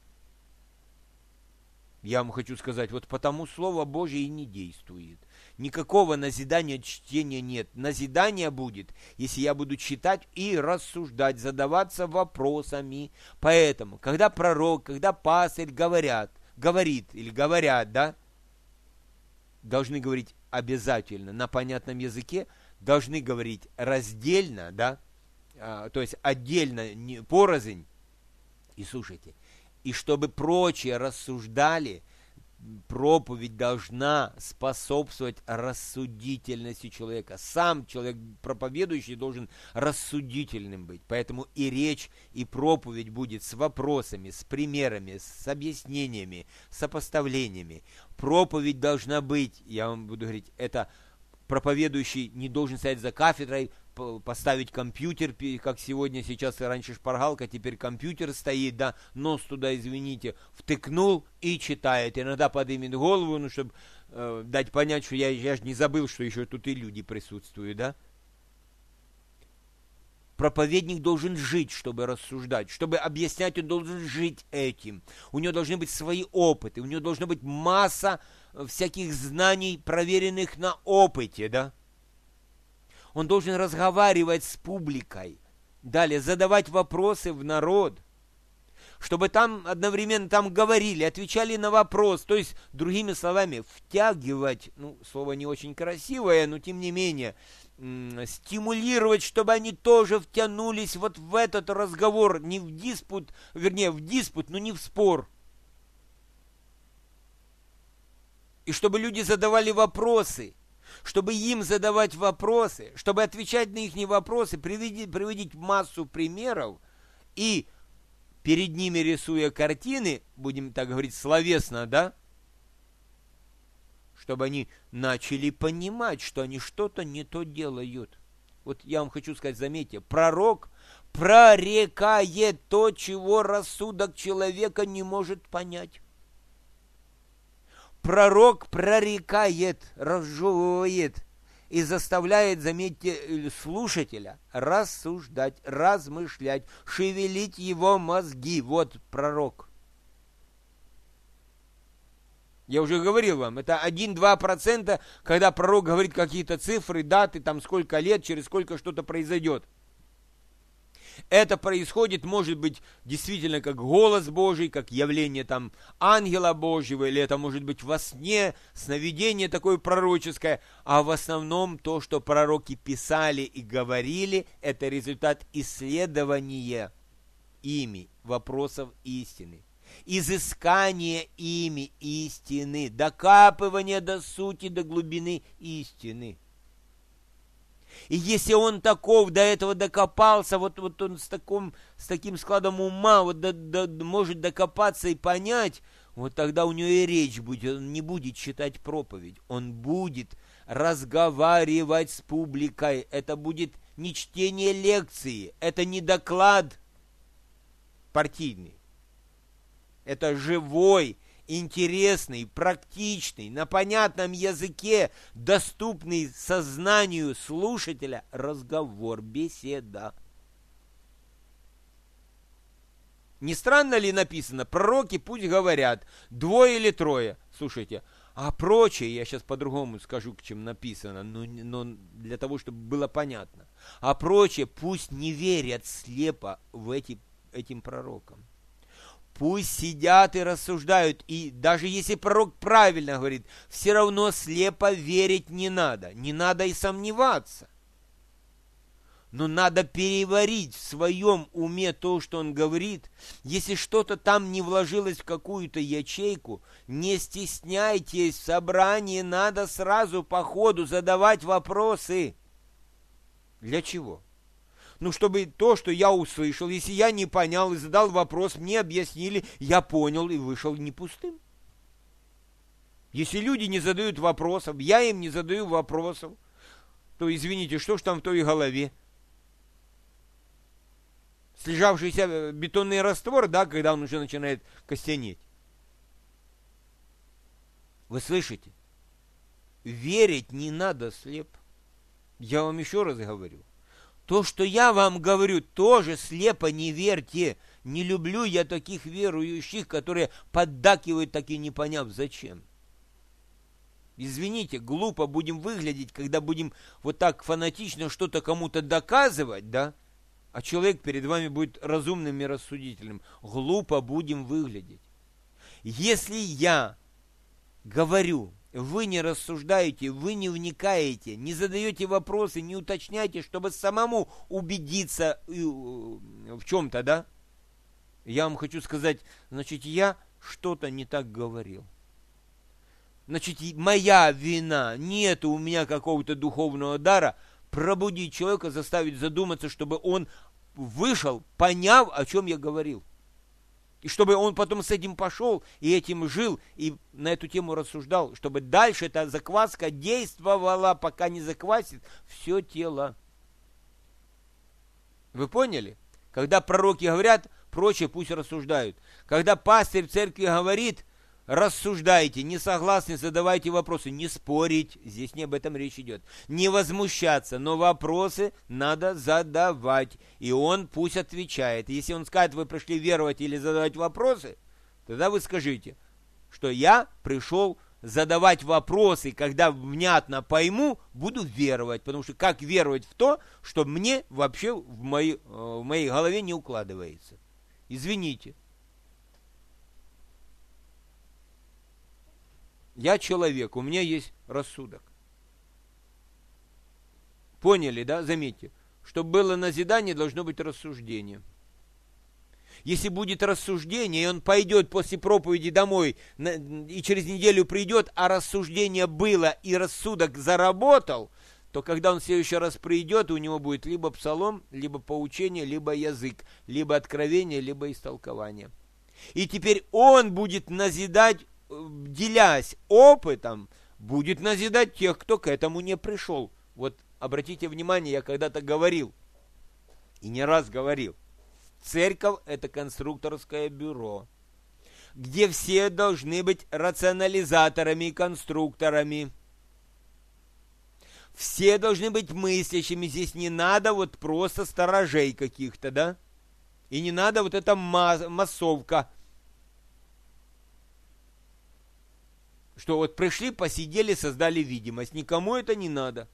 [SPEAKER 1] Я вам хочу сказать, вот потому Слово Божие и не действует. Никакого назидания, чтения нет. Назидание будет, если я буду читать и рассуждать, задаваться вопросами. Поэтому, когда пророк, когда пастырь говорят, говорит или говорят, да, должны говорить обязательно на понятном языке, должны говорить раздельно, да, а, то есть отдельно, не, порознь. И слушайте, и чтобы прочие рассуждали, проповедь должна способствовать рассудительности человека. Сам человек, проповедующий, должен рассудительным быть. Поэтому и речь, и проповедь будет с вопросами, с примерами, с объяснениями, сопоставлениями. Проповедь должна быть, я вам буду говорить, это проповедующий не должен стоять за кафедрой, поставить компьютер, как сегодня, сейчас раньше шпаргалка, теперь компьютер стоит, да, нос туда, извините, втыкнул и читает. Иногда поднимет голову, ну, чтобы э, дать понять, что я, я же не забыл, что еще тут и люди присутствуют, да. Проповедник должен жить, чтобы рассуждать, чтобы объяснять, он должен жить этим. У него должны быть свои опыты, у него должна быть масса всяких знаний, проверенных на опыте, да. Он должен разговаривать с публикой, далее задавать вопросы в народ, чтобы там одновременно там говорили, отвечали на вопрос, то есть, другими словами, втягивать, ну, слово не очень красивое, но тем не менее, стимулировать, чтобы они тоже втянулись вот в этот разговор, не в диспут, вернее, в диспут, но не в спор. И чтобы люди задавали вопросы, чтобы им задавать вопросы, чтобы отвечать на их вопросы, приводить, приводить массу примеров и перед ними рисуя картины, будем так говорить словесно, да, чтобы они начали понимать, что они что-то не то делают. Вот я вам хочу сказать, заметьте, пророк прорекает то, чего рассудок человека не может понять. Пророк прорекает, разжевывает и заставляет, заметьте, слушателя рассуждать, размышлять, шевелить его мозги. Вот пророк. Я уже говорил вам, это один-два процента, когда пророк говорит какие-то цифры, даты, там сколько лет, через сколько что-то произойдет. Это происходит, может быть, действительно как голос Божий, как явление там ангела Божьего, или это может быть во сне, сновидение такое пророческое, а в основном то, что пророки писали и говорили, это результат исследования ими вопросов истины, изыскания ими истины, докапывания до сути, до глубины истины. И если он таков, до этого докопался, вот, вот он с, таком, с таким складом ума вот до, до, может докопаться и понять, вот тогда у него и речь будет, он не будет читать проповедь, он будет разговаривать с публикой. Это будет не чтение лекции, это не доклад партийный, это живой, интересный, практичный, на понятном языке, доступный сознанию слушателя разговор, беседа. Не странно ли написано? Пророки пусть говорят, двое или трое. Слушайте, а прочее, я сейчас по-другому скажу, к чем написано, но, но для того, чтобы было понятно. А прочее пусть не верят слепо в эти, этим пророкам. Пусть сидят и рассуждают, и даже если пророк правильно говорит, все равно слепо верить не надо, не надо и сомневаться. Но надо переварить в своем уме то, что он говорит. Если что-то там не вложилось в какую-то ячейку, не стесняйтесь, в собрании надо сразу по ходу задавать вопросы. Для чего? Ну, чтобы то, что я услышал, если я не понял и задал вопрос, мне объяснили, я понял и вышел не пустым. Если люди не задают вопросов, я им не задаю вопросов, то, извините, что ж там в той голове? слежавшийся бетонный раствор, да, когда он уже начинает костенеть. Вы слышите? Верить не надо слепо. Я вам еще раз говорю. То, что я вам говорю, тоже слепо не верьте. Не люблю я таких верующих, которые поддакивают, так и не поняв зачем. Извините, глупо будем выглядеть, когда будем вот так фанатично что-то кому-то доказывать, да? А человек перед вами будет разумным и рассудительным. Глупо будем выглядеть. Если я говорю, вы не рассуждаете, вы не вникаете, не задаете вопросы, не уточняете, чтобы самому убедиться в чем-то, да? Я вам хочу сказать, значит, я что-то не так говорил. Значит, моя вина, нет у меня какого-то духовного дара пробудить человека, заставить задуматься, чтобы он вышел, поняв, о чем я говорил. И чтобы он потом с этим пошел, и этим жил, и на эту тему рассуждал, чтобы дальше эта закваска действовала, пока не заквасит все тело. Вы поняли? Когда пророки говорят, прочие пусть рассуждают. Когда пастырь в церкви говорит, рассуждайте, не согласны, задавайте вопросы, не спорить, здесь не об этом речь идет, не возмущаться, но вопросы надо задавать, и он пусть отвечает. Если он скажет, вы пришли веровать или задавать вопросы, тогда вы скажите, что я пришел задавать вопросы, когда внятно пойму, буду веровать, потому что как веровать в то, что мне вообще в моей, в моей голове не укладывается. Извините. Я человек, у меня есть рассудок. Поняли, да? Заметьте, чтобы было назидание, должно быть рассуждение. Если будет рассуждение, и он пойдет после проповеди домой, и через неделю придет, а рассуждение было, и рассудок заработал, то когда он в следующий раз придет, у него будет либо псалом, либо поучение, либо язык, либо откровение, либо истолкование. И теперь он будет назидать, делясь опытом, будет назидать тех, кто к этому не пришел. Вот обратите внимание, я когда-то говорил, и не раз говорил, церковь – это конструкторское бюро, где все должны быть рационализаторами и конструкторами. Все должны быть мыслящими. Здесь не надо вот просто сторожей каких-то, да? И не надо вот эта массовка, что вот пришли, посидели, создали видимость. Никому это не надо.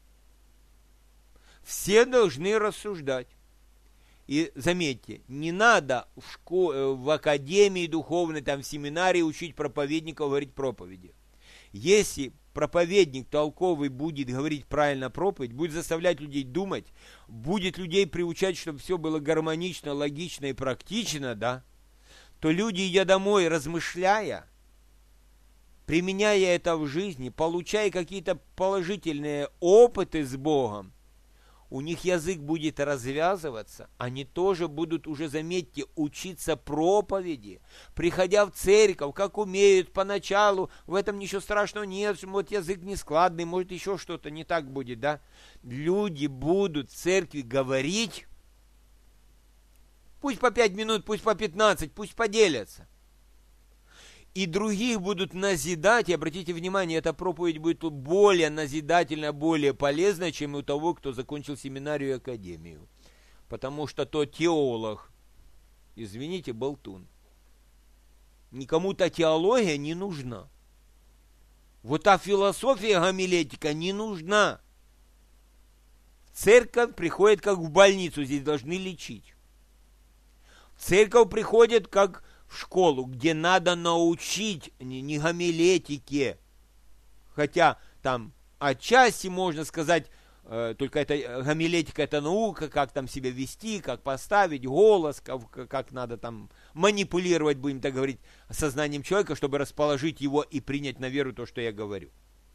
[SPEAKER 1] Все должны рассуждать. И заметьте, не надо в, школе, в академии духовной, там в семинарии учить проповедников говорить проповеди. Если проповедник толковый будет говорить правильно проповедь, будет заставлять людей думать, будет людей приучать, чтобы все было гармонично, логично и практично, да, то люди, идя домой, размышляя, применяя это в жизни, получая какие-то положительные опыты с Богом, у них язык будет развязываться, они тоже будут уже, заметьте, учиться проповеди, приходя в церковь, как умеют поначалу, в этом ничего страшного нет, вот язык нескладный, может еще что-то не так будет, да? Люди будут в церкви говорить, пусть по пять минут, пусть по пятнадцать, пусть поделятся. И других будут назидать, и обратите внимание, эта проповедь будет более назидательная, более полезная, чем у того, кто закончил семинарию и академию. Потому что тот теолог, извините, болтун. Никому-то теология не нужна. Вот та философия гомилетика не нужна. В церковь приходит как в больницу, здесь должны лечить. В церковь приходит как в школу, где надо научить не, не гомилетике, хотя там отчасти можно сказать, э, только это гомилетика, это наука, как там себя вести, как поставить голос, как, как надо там манипулировать, будем так говорить, сознанием человека, чтобы расположить его и принять на веру то, что я говорю.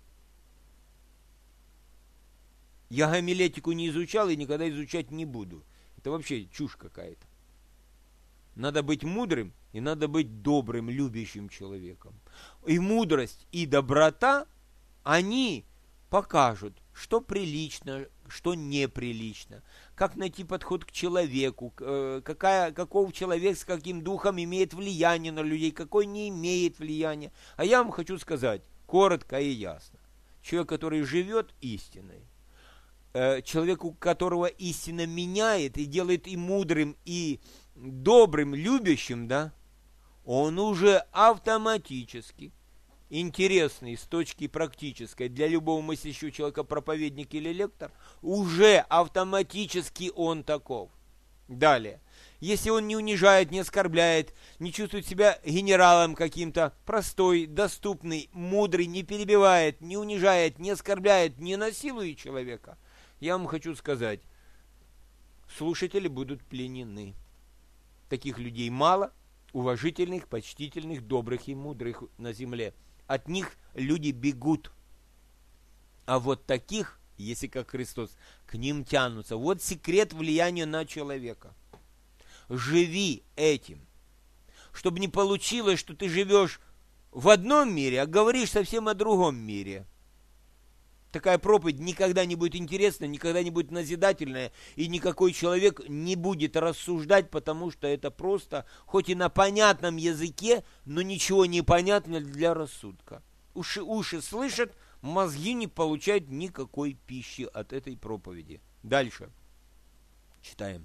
[SPEAKER 1] Я гомилетику не изучал и никогда изучать не буду. Это вообще чушь какая-то. Надо быть мудрым, и надо быть добрым, любящим человеком. И мудрость, и доброта, они покажут, что прилично, что неприлично, как найти подход к человеку, какая, каков человек с каким духом имеет влияние на людей, какой не имеет влияния. А я вам хочу сказать коротко и ясно. Человек, который живет истиной, человек, у которого истина меняет и делает и мудрым, и добрым, любящим, да, он уже автоматически интересный с точки практической для любого мыслящего человека, проповедник или лектор, уже автоматически он таков. Далее. Если он не унижает, не оскорбляет, не чувствует себя генералом каким-то, простой, доступный, мудрый, не перебивает, не унижает, не оскорбляет, не насилует человека, я вам хочу сказать, слушатели будут пленены. Таких людей мало, уважительных, почтительных, добрых и мудрых на земле. От них люди бегут. А вот таких, если как Христос, к ним тянутся. Вот секрет влияния на человека. Живи этим. Чтобы не получилось, что ты живешь в одном мире, а говоришь совсем о другом мире. Такая проповедь никогда не будет интересна, никогда не будет назидательная, и никакой человек не будет рассуждать, потому что это просто, хоть и на понятном языке, но ничего не понятно для рассудка. Уши, уши слышат, мозги не получают никакой пищи от этой проповеди. Дальше. Читаем.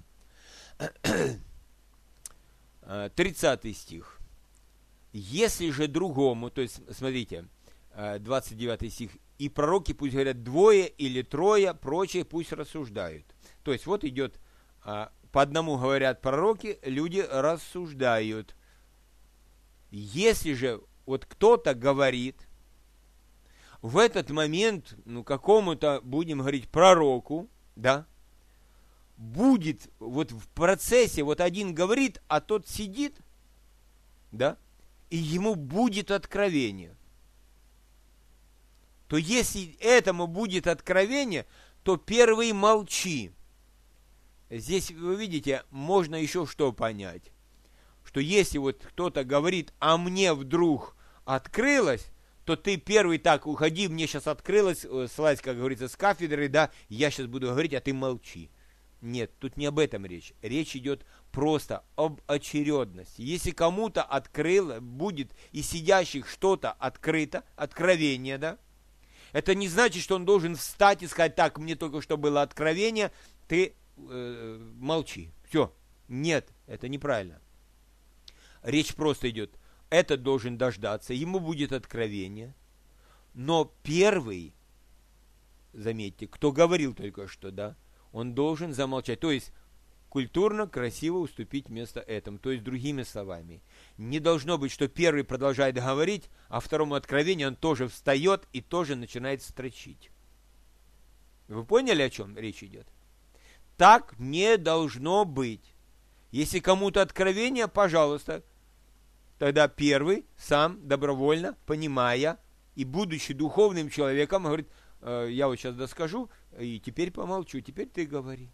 [SPEAKER 1] тридцатый стих. Если же другому, то есть, смотрите, двадцать девятый стих, и пророки пусть говорят двое или трое, прочие пусть рассуждают. То есть вот идет, по одному говорят пророки, люди рассуждают. Если же вот кто-то говорит, в этот момент, ну, какому-то, будем говорить, пророку, да, будет вот в процессе, вот один говорит, а тот сидит, да, и ему будет откровение. То если этому будет откровение, то первый молчи. Здесь, вы видите, можно еще что понять. Что если вот кто-то говорит, а мне вдруг открылось, то ты первый так, уходи, мне сейчас открылось, слазь, как говорится, с кафедры, да, я сейчас буду говорить, а ты молчи. Нет, тут не об этом речь. Речь идет просто об очередности. Если кому-то открыло, будет из сидящих что-то открыто, откровение, да, это не значит, что он должен встать и сказать, так, мне только что было откровение, ты э, молчи. Все. Нет, это неправильно. Речь просто идет, этот должен дождаться, ему будет откровение, но первый, заметьте, кто говорил только что, да, он должен замолчать. То есть, культурно, красиво уступить место этому. То есть, другими словами, не должно быть, что первый продолжает говорить, а второму откровению он тоже встает и тоже начинает строчить. Вы поняли, о чем речь идет? Так не должно быть. Если кому-то откровение, пожалуйста, тогда первый сам добровольно, понимая и будучи духовным человеком, говорит, э, я вот сейчас доскажу, и теперь помолчу, теперь ты говори.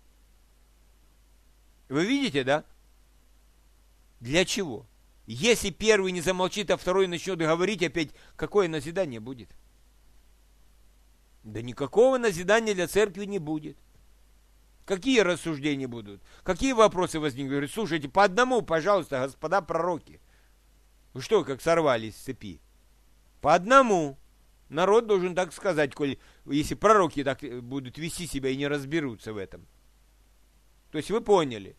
[SPEAKER 1] Вы видите, да? Для чего? Если первый не замолчит, а второй начнет говорить, опять какое назидание будет? Да никакого назидания для церкви не будет. Какие рассуждения будут? Какие вопросы возникнут? Говорит, слушайте, по одному, пожалуйста, господа пророки. Вы что, как сорвались с цепи? По одному. Народ должен так сказать, коль, если пророки так будут вести себя и не разберутся в этом. То есть вы поняли.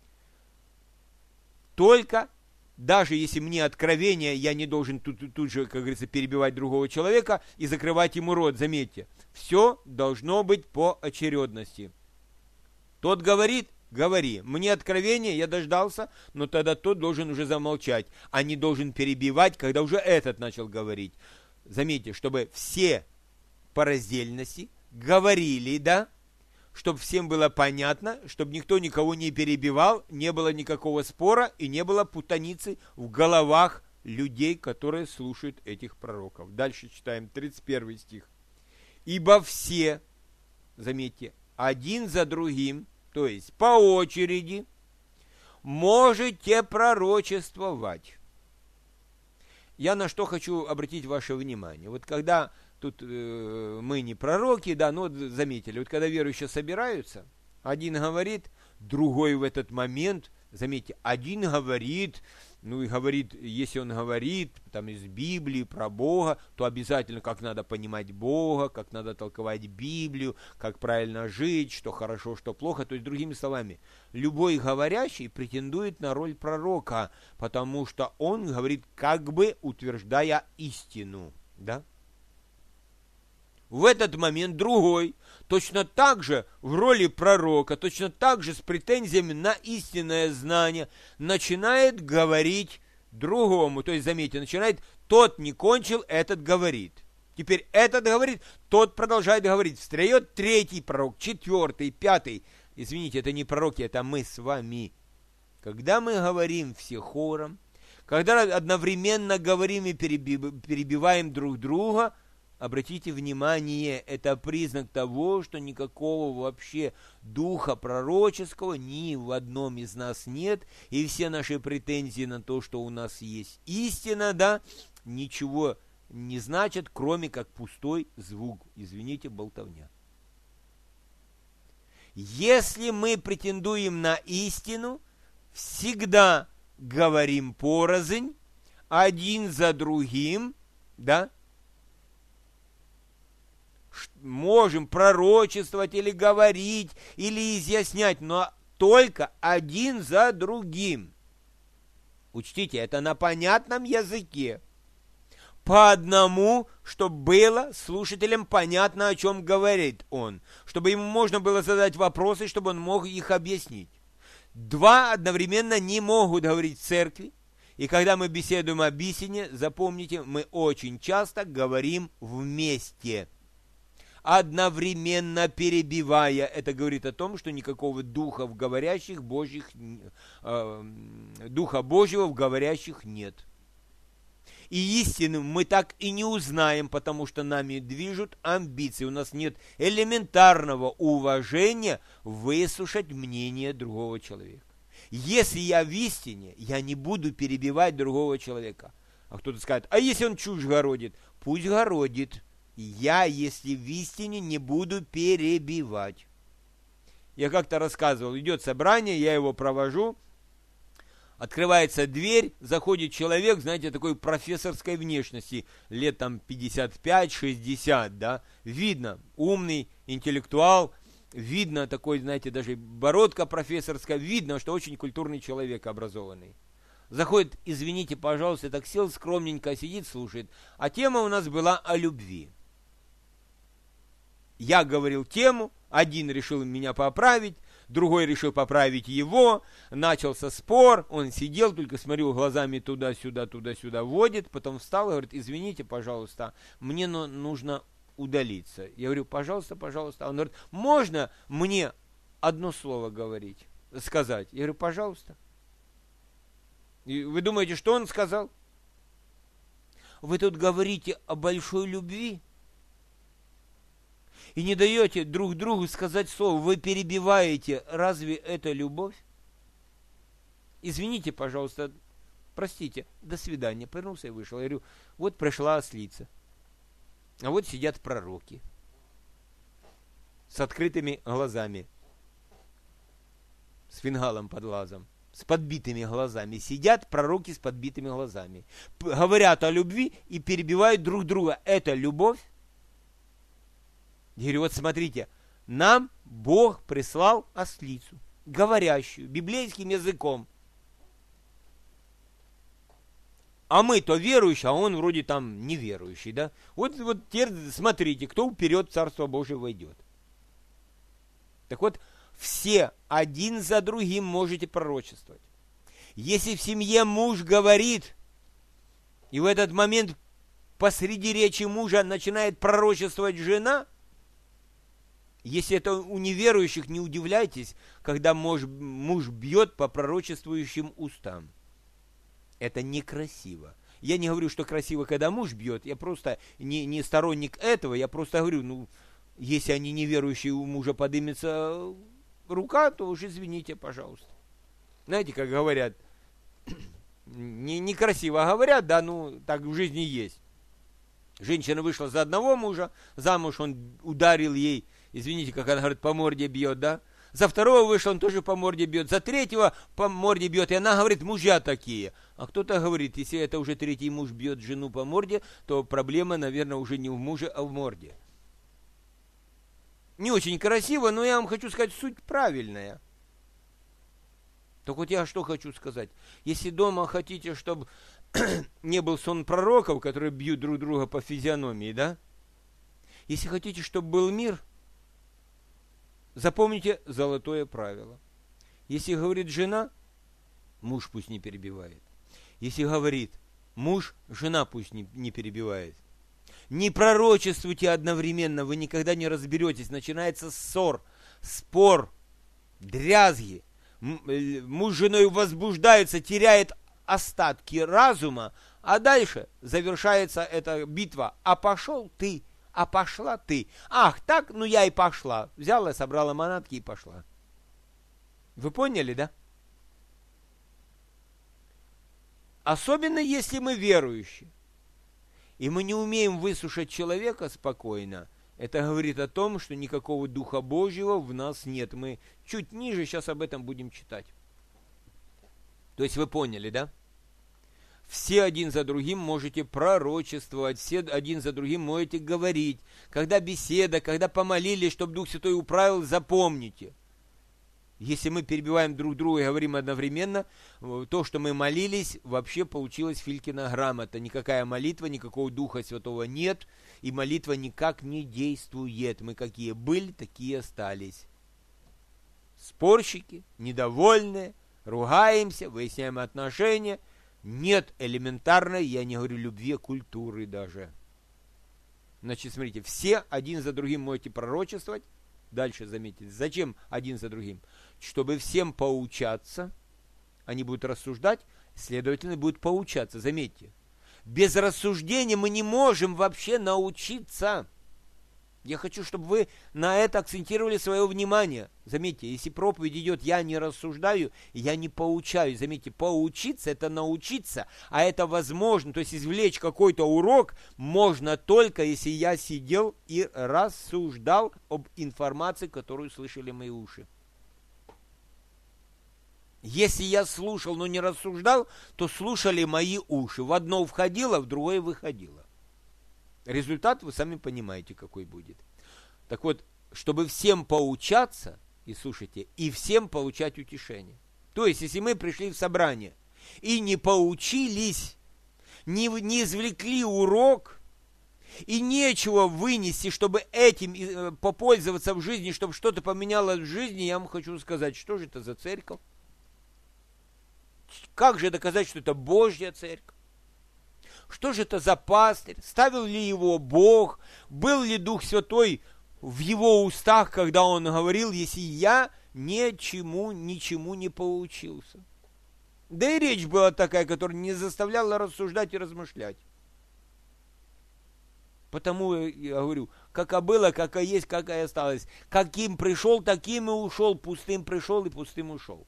[SPEAKER 1] Только, даже если мне откровение, я не должен тут, тут же, как говорится, перебивать другого человека и закрывать ему рот. Заметьте, все должно быть по очередности. Тот говорит, говори. Мне откровение, я дождался, но тогда тот должен уже замолчать, а не должен перебивать, когда уже этот начал говорить. Заметьте, чтобы все по раздельности говорили, да, чтобы всем было понятно, чтобы никто никого не перебивал, не было никакого спора и не было путаницы в головах людей, которые слушают этих пророков. Дальше читаем тридцать первый стих. «Ибо все, заметьте, один за другим, то есть по очереди, можете пророчествовать». Я на что хочу обратить ваше внимание. Вот когда тут э, мы не пророки, да, но вот заметили, вот когда верующие собираются, один говорит, другой в этот момент, заметьте, один говорит, ну и говорит, если он говорит там из Библии про Бога, то обязательно как надо понимать Бога, как надо толковать Библию, как правильно жить, что хорошо, что плохо. То есть, другими словами, любой говорящий претендует на роль пророка, потому что он говорит, как бы утверждая истину, да? В этот момент другой, точно так же в роли пророка, точно так же с претензиями на истинное знание, начинает говорить другому. То есть, заметьте, начинает, тот не кончил, этот говорит. Теперь этот говорит, тот продолжает говорить. Встает третий пророк, четвертый, пятый. Извините, это не пророки, это мы с вами. Когда мы говорим все хором, когда одновременно говорим и перебиваем друг друга, обратите внимание, это признак того, что никакого вообще духа пророческого ни в одном из нас нет, и все наши претензии на то, что у нас есть истина, да, ничего не значат, кроме как пустой звук, извините, болтовня. Если мы претендуем на истину, всегда говорим порознь, один за другим, да, можем пророчествовать или говорить, или изъяснять, но только один за другим. Учтите, это на понятном языке. По одному, чтобы было слушателям понятно, о чем говорит он, чтобы ему можно было задать вопросы, чтобы он мог их объяснить. Два одновременно не могут говорить в церкви, и когда мы беседуем об истине, запомните, мы очень часто говорим вместе, одновременно перебивая. Это говорит о том, что никакого духа в говорящих Божьих, э, духа Божьего в говорящих нет. И истину мы так и не узнаем, потому что нами движут амбиции. У нас нет элементарного уважения выслушать мнение другого человека. Если я в истине, я не буду перебивать другого человека. А кто-то скажет, а если он чушь городит? Пусть городит. Я, если в истине, не буду перебивать. Я как-то рассказывал, идет собрание, я его провожу, открывается дверь, заходит человек, знаете, такой профессорской внешности, лет там пятьдесят пять шестьдесят, да, видно, умный, интеллектуал, видно такой, знаете, даже бородка профессорская, видно, что очень культурный человек, образованный. Заходит, извините, пожалуйста, так сел скромненько, сидит, слушает, а тема у нас была о любви. Я говорил тему, один решил меня поправить, другой решил поправить его, начался спор, он сидел, только смотрел глазами туда-сюда, туда-сюда, водит, потом встал и говорит, извините, пожалуйста, мне нужно удалиться. Я говорю, пожалуйста, пожалуйста. Он говорит, можно мне одно слово говорить, сказать? Я говорю, пожалуйста. И вы думаете, что он сказал? Вы тут говорите о большой любви и не даете друг другу сказать слово, вы перебиваете. Разве это любовь? Извините, пожалуйста, простите, до свидания. Повернулся и вышел. Я говорю, вот пришла ослица, а вот сидят пророки с открытыми глазами, с фингалом под глазом, с подбитыми глазами. Сидят пророки с подбитыми глазами, говорят о любви и перебивают друг друга. Это любовь? Я говорю, вот смотрите, нам Бог прислал ослицу, говорящую библейским языком. А мы-то верующие, а он вроде там неверующий, да? Вот, вот теперь смотрите, кто вперед в Царство Божие войдет. Так вот, все один за другим можете пророчествовать. Если в семье муж говорит, и в этот момент посреди речи мужа начинает пророчествовать жена, если это у неверующих, не удивляйтесь, когда муж, муж бьет по пророчествующим устам. Это некрасиво. Я не говорю, что красиво, когда муж бьет, я просто не, не сторонник этого, я просто говорю, ну, если они неверующие, у мужа поднимется рука, то уж извините, пожалуйста. Знаете, как говорят, не, некрасиво говорят, да, ну, так в жизни есть. Женщина вышла за одного мужа, замуж он ударил ей, извините, как она говорит, по морде бьет, да? За второго вышла, он тоже по морде бьет, за третьего по морде бьет, и она говорит, мужья такие. А кто-то говорит, если это уже третий муж бьет жену по морде, то проблема, наверное, уже не в муже, а в морде. Не очень красиво, но я вам хочу сказать, суть правильная. Так вот я что хочу сказать. Если дома хотите, чтобы не был сон пророков, которые бьют друг друга по физиономии, да? Если хотите, чтобы был мир, запомните золотое правило. Если говорит жена, муж пусть не перебивает. Если говорит муж, жена пусть не, не перебивает. Не пророчествуйте одновременно, вы никогда не разберетесь. Начинается ссор, спор, дрязги. Муж с женой возбуждается, теряет остатки разума, а дальше завершается эта битва. А пошел ты, а пошла ты. Ах, так, ну я и пошла. Взяла, собрала манатки и пошла. Вы поняли, да? Особенно если мы верующие. И мы не умеем выслушать человека спокойно, это говорит о том, что никакого Духа Божьего в нас нет. Мы чуть ниже сейчас об этом будем читать. То есть вы поняли, да? Все один за другим можете пророчествовать, все один за другим можете говорить. Когда беседа, когда помолились, чтобы Дух Святой управил, запомните. Если мы перебиваем друг друга и говорим одновременно, то, что мы молились, вообще получилась Филькина грамота. Никакая молитва, никакого Духа Святого нет, и молитва никак не действует. Мы какие были, такие остались. Спорщики, недовольные, ругаемся, выясняем отношения. Нет элементарной, я не говорю любви, а культуры даже. Значит, смотрите, все один за другим можете пророчествовать. Дальше заметьте, зачем один за другим? Чтобы всем поучаться, они будут рассуждать, следовательно, будут поучаться, заметьте. Без рассуждения мы не можем вообще научиться. Я хочу, чтобы вы на это акцентировали свое внимание. Заметьте, если проповедь идет «я не рассуждаю», «я не поучаю». Заметьте, поучиться – это научиться, а это возможно. То есть извлечь какой-то урок можно только, если я сидел и рассуждал об информации, которую слышали мои уши. Если я слушал, но не рассуждал, то слушали мои уши. В одно входило, в другое выходило. Результат вы сами понимаете, какой будет. Так вот, чтобы всем поучаться, и слушайте, и всем получать утешение. То есть, если мы пришли в собрание и не поучились, не, не извлекли урок, и нечего вынести, чтобы этим попользоваться в жизни, чтобы что-то поменялось в жизни, я вам хочу сказать, что же это за церковь? Как же доказать, что это Божья церковь? Что же это за пастырь? Ставил ли его Бог? Был ли Дух Святой в его устах, когда он говорил, если я ничему, ничему не поучился? Да и речь была такая, которая не заставляла рассуждать и размышлять. Потому я говорю, как было, как и есть, как и осталось. Каким пришел, таким и ушел. Пустым пришел и пустым ушел.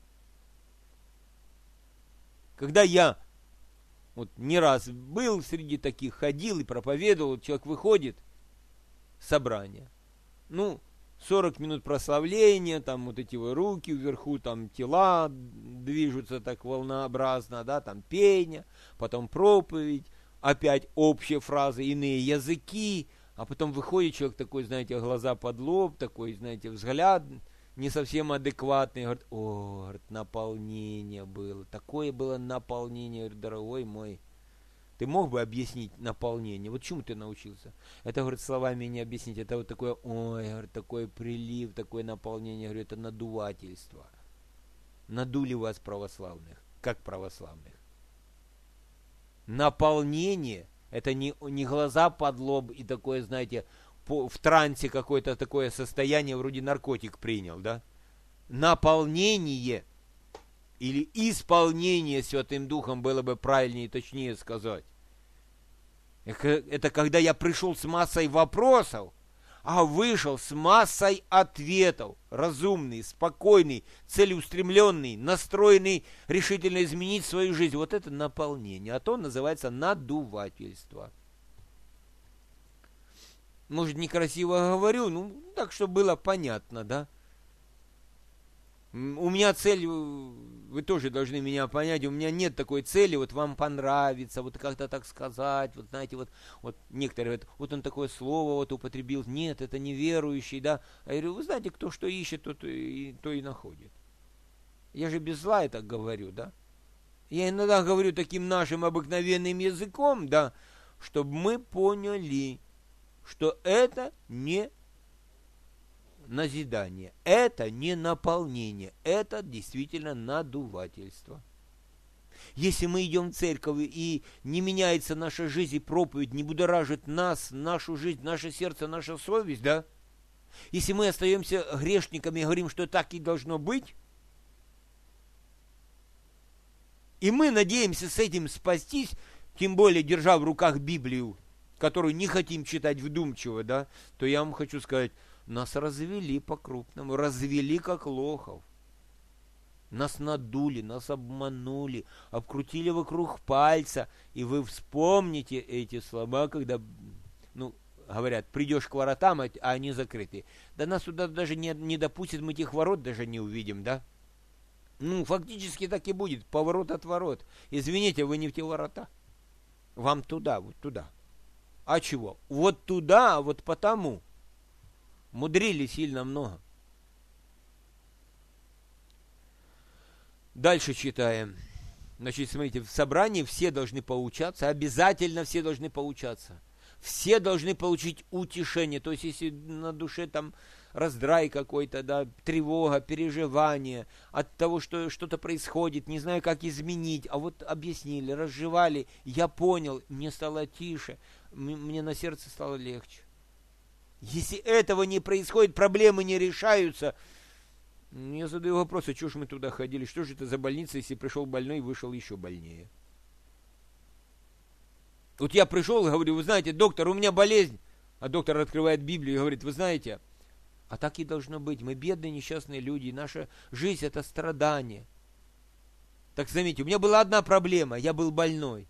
[SPEAKER 1] Когда я вот не раз был среди таких, ходил и проповедовал, человек выходит, собрание. Ну, сорок минут прославления, там вот эти вот руки вверху, там тела движутся так волнообразно, да, там пение, потом проповедь, опять общие фразы, иные языки, а потом выходит человек такой, знаете, глаза под лоб, такой, знаете, взгляд не совсем адекватный, говорит, о, говорит, наполнение было, такое было наполнение, говорит, дорогой мой, ты мог бы объяснить наполнение, вот чему ты научился? Это, говорит, словами не объяснить, это вот такое, ой, говорит, такой прилив, такое наполнение, говорю, это надувательство, надули вас православных, как православных. Наполнение, это не, не глаза под лоб и такое, знаете, в трансе какое-то такое состояние, вроде наркотик принял, да? Наполнение или исполнение Святым Духом было бы правильнее и точнее сказать. Это когда я пришел с массой вопросов, а вышел с массой ответов. Разумный, спокойный, целеустремленный, настроенный решительно изменить свою жизнь. Вот это наполнение. А то называется надувательство. Может, некрасиво говорю, ну, так, чтобы было понятно, да? У меня цель, вы тоже должны меня понять, у меня нет такой цели, вот вам понравится, вот как-то так сказать, вот знаете, вот, вот некоторые говорят, вот он такое слово вот употребил, нет, это неверующий, да. А я говорю, вы знаете, кто что ищет, тот и, то и находит. Я же без зла это говорю, да. Я иногда говорю таким нашим обыкновенным языком, да, чтобы мы поняли, что это не назидание, это не наполнение, это действительно надувательство. Если мы идем в церковь и не меняется наша жизнь и проповедь, не будоражит нас, нашу жизнь, наше сердце, наша совесть, да? Если мы остаемся грешниками и говорим, что так и должно быть, и мы надеемся с этим спастись, тем более держа в руках Библию, которую не хотим читать вдумчиво, да, то я вам хочу сказать, нас развели по-крупному, развели как лохов. Нас надули, нас обманули, обкрутили вокруг пальца. И вы вспомните эти слова, когда, ну, говорят, придешь к воротам, а они закрыты. Да нас туда даже не, не допустят, мы этих ворот даже не увидим, да? Ну, фактически так и будет, поворот от ворот. Извините, вы не в те ворота. Вам туда, вот туда. А чего? Вот туда, вот потому. Мудрили сильно много. Дальше читаем. Значит, смотрите, в собрании все должны поучаться, обязательно все должны поучаться. Все должны получить утешение. То есть, если на душе там раздрай какой-то, да, тревога, переживание от того, что что-то происходит, не знаю, как изменить, а вот объяснили, разжевали, я понял, мне стало тише, мне на сердце стало легче. Если этого не происходит, проблемы не решаются. Я задаю вопрос, а чего ж мы туда ходили? Что же это за больница, если пришел больной и вышел еще больнее? Вот я пришел и говорю, вы знаете, доктор, у меня болезнь. А доктор открывает Библию и говорит, вы знаете, а так и должно быть. Мы бедные, несчастные люди, и наша жизнь это страдание. Так заметьте, у меня была одна проблема, я был больной.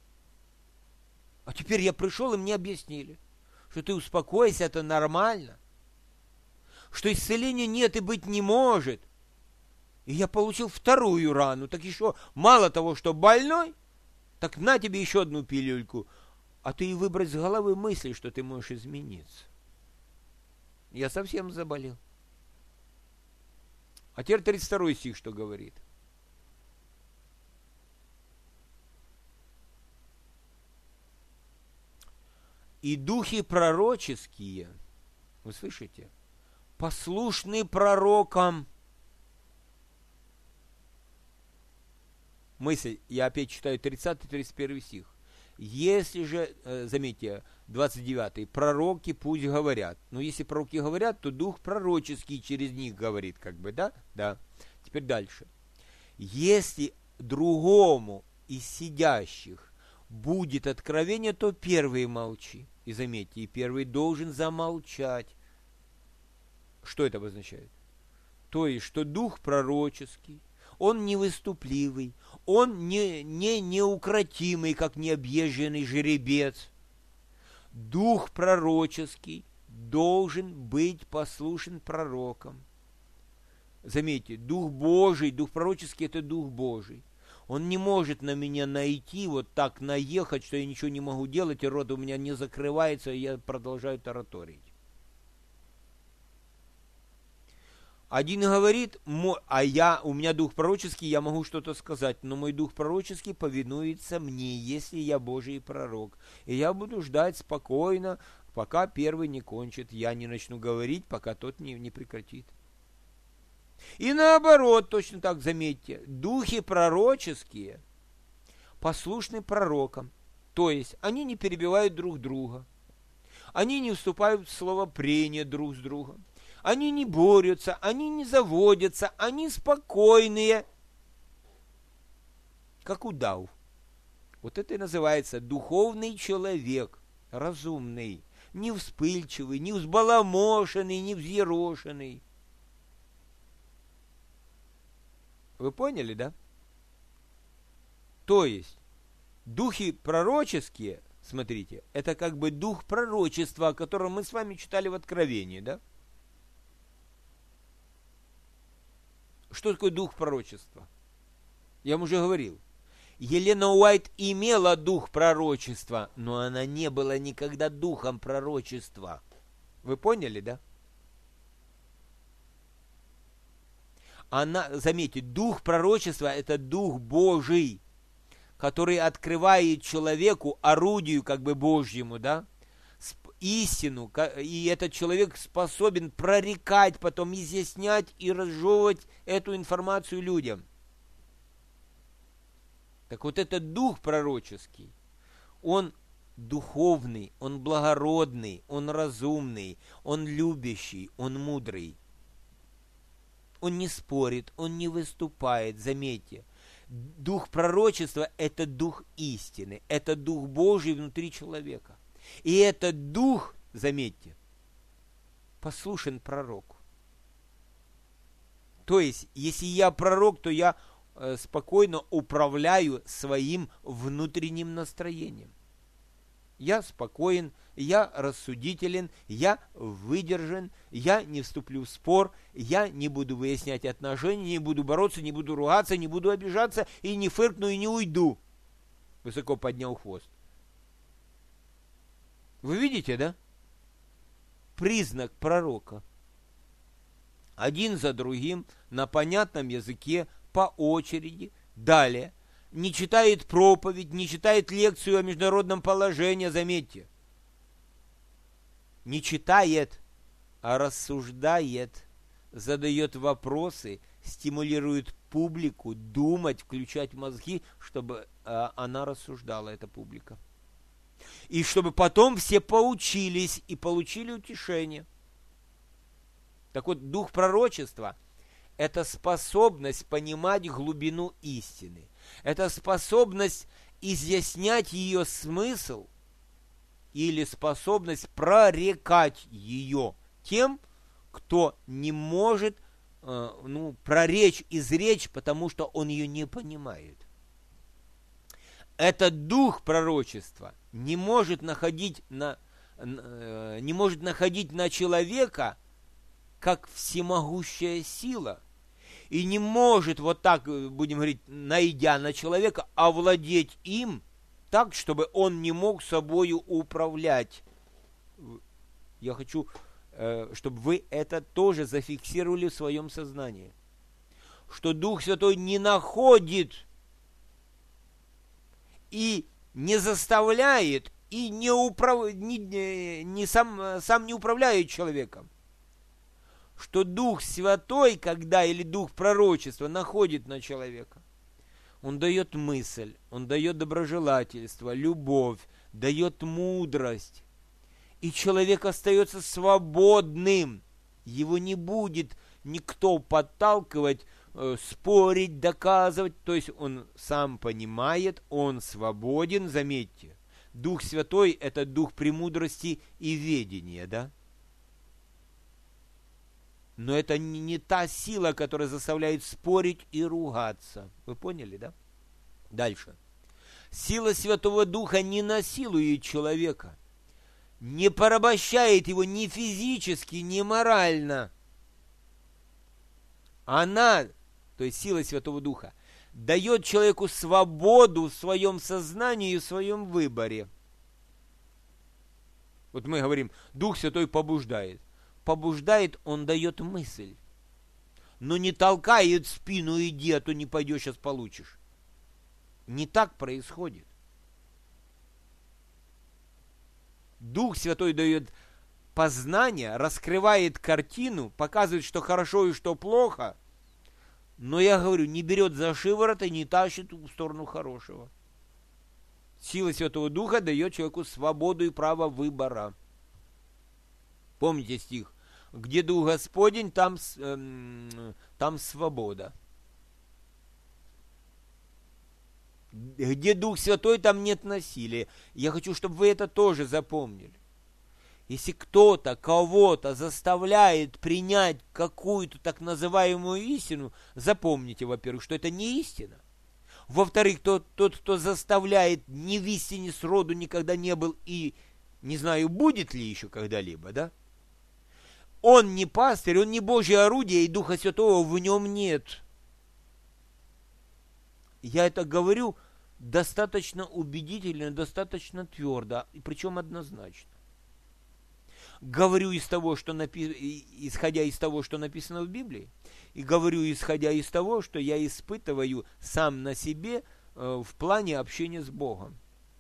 [SPEAKER 1] А теперь я пришел, и мне объяснили, что ты успокойся, это нормально. Что исцеления нет и быть не может. И я получил вторую рану. Так еще мало того, что больной, так на тебе еще одну пилюльку. А ты и выбрать с головы мысли, что ты можешь измениться. Я совсем заболел. А теперь тридцать второй стих, что говорит. И духи пророческие, вы слышите, послушны пророкам. Мысль, я опять читаю тридцатый тридцать первый стих. Если же, заметьте, двадцать девятый, пророки пусть говорят. Но если пророки говорят, то дух пророческий через них говорит, как бы, да? Да. Теперь дальше. Если другому из сидящих будет откровение, то первый молчи. И заметьте, и первый должен замолчать. Что это обозначает? То есть, что дух пророческий, он невыступливый, он не, не неукротимый, как необъезженный жеребец. Дух пророческий должен быть послушен пророкам. Заметьте, дух Божий, дух пророческий – это дух Божий. Он не может на меня найти, вот так наехать, что я ничего не могу делать, и рот у меня не закрывается, и я продолжаю тараторить. Один говорит, а я, у меня дух пророческий, я могу что-то сказать, но мой дух пророческий повинуется мне, если я Божий пророк. И я буду ждать спокойно, пока первый не кончит. Я не начну говорить, пока тот не, не прекратит. И наоборот, точно так, заметьте, духи пророческие послушны пророкам. То есть, они не перебивают друг друга. Они не вступают в словопрение друг с другом. Они не борются, они не заводятся, они спокойные, как удав. Вот это и называется духовный человек, разумный, не вспыльчивый, не взбаламошенный, не взъерошенный. Вы поняли, да? То есть, духи пророческие смотрите, это как бы дух пророчества, о котором мы с вами читали в Откровении, да? Что такое дух пророчества? Я вам уже говорил. Елена Уайт имела дух пророчества, но она не была никогда духом пророчества. Вы поняли, да? Она, заметьте, дух пророчества – это дух Божий, который открывает человеку, орудию как бы Божьему, да, истину, и этот человек способен прорекать, потом изъяснять и разжевывать эту информацию людям. Так вот этот дух пророческий, он духовный, он благородный, он разумный, он любящий, он мудрый. Он не спорит, он не выступает, заметьте. Дух пророчества – это дух истины, это дух Божий внутри человека. И этот дух, заметьте, послушен пророку. То есть, если я пророк, то я э, спокойно управляю своим внутренним настроением. Я спокоен, я рассудителен, я выдержан, я не вступлю в спор, я не буду выяснять отношения, не буду бороться, не буду ругаться, не буду обижаться, и не фыркну, и не уйду, высоко поднял хвост. Вы видите, да? Признак пророка. Один за другим, на понятном языке, по очереди, далее. Не читает проповедь, не читает лекцию о международном положении, заметьте. Не читает, а рассуждает, задает вопросы, стимулирует публику думать, включать мозги, чтобы а, она рассуждала, эта публика. И чтобы потом все поучились и получили утешение. Так вот, дух пророчества – это способность понимать глубину истины. Это способность изъяснять ее смысл или способность прорекать ее тем, кто не может э, ну, проречь, изречь, потому что он ее не понимает. Этот дух пророчества не может находить на, э, не может находить на человека как всемогущая сила. И не может вот так, будем говорить, найдя на человека, овладеть им так, чтобы он не мог собою управлять. Я хочу, чтобы вы это тоже зафиксировали в своем сознании. Что Дух Святой не находит и не заставляет, и не, управ... не, не сам, сам не управляет человеком. Что Дух Святой, когда или Дух пророчества находит на человека, он дает мысль, он дает доброжелательство, любовь, дает мудрость. И человек остается свободным. Его не будет никто подталкивать, э, спорить, доказывать. То есть он сам понимает, он свободен, заметьте. Дух Святой – это дух премудрости и ведения, да? Но это не, не та сила, которая заставляет спорить и ругаться. Вы поняли, да? Дальше. Сила Святого Духа не насилует человека, не порабощает его ни физически, ни морально. Она, то есть сила Святого Духа, дает человеку свободу в своем сознании и в своем выборе. Вот мы говорим, Дух Святой побуждает. Побуждает, он дает мысль. Но не толкает в спину, иди, а то не пойдешь, сейчас получишь. Не так происходит. Дух Святой дает познание, раскрывает картину, показывает, что хорошо и что плохо. Но я говорю, не берет за шиворот и не тащит в сторону хорошего. Сила Святого Духа дает человеку свободу и право выбора. Помните стих? Где Дух Господень, там, э, там свобода. Где Дух Святой, там нет насилия. Я хочу, чтобы вы это тоже запомнили. Если кто-то кого-то заставляет принять какую-то так называемую истину, запомните, во-первых, что это не истина. Во-вторых, тот, тот, кто заставляет, ни в истине сроду никогда не был и, не знаю, будет ли еще когда-либо, да? Он не пастырь, он не Божье орудие, и Духа Святого в нем нет. Я это говорю достаточно убедительно, достаточно твердо, и причем однозначно. Говорю из того, что напи... исходя из того, что написано в Библии, и говорю исходя из того, что я испытываю сам на себе э, в плане общения с Богом.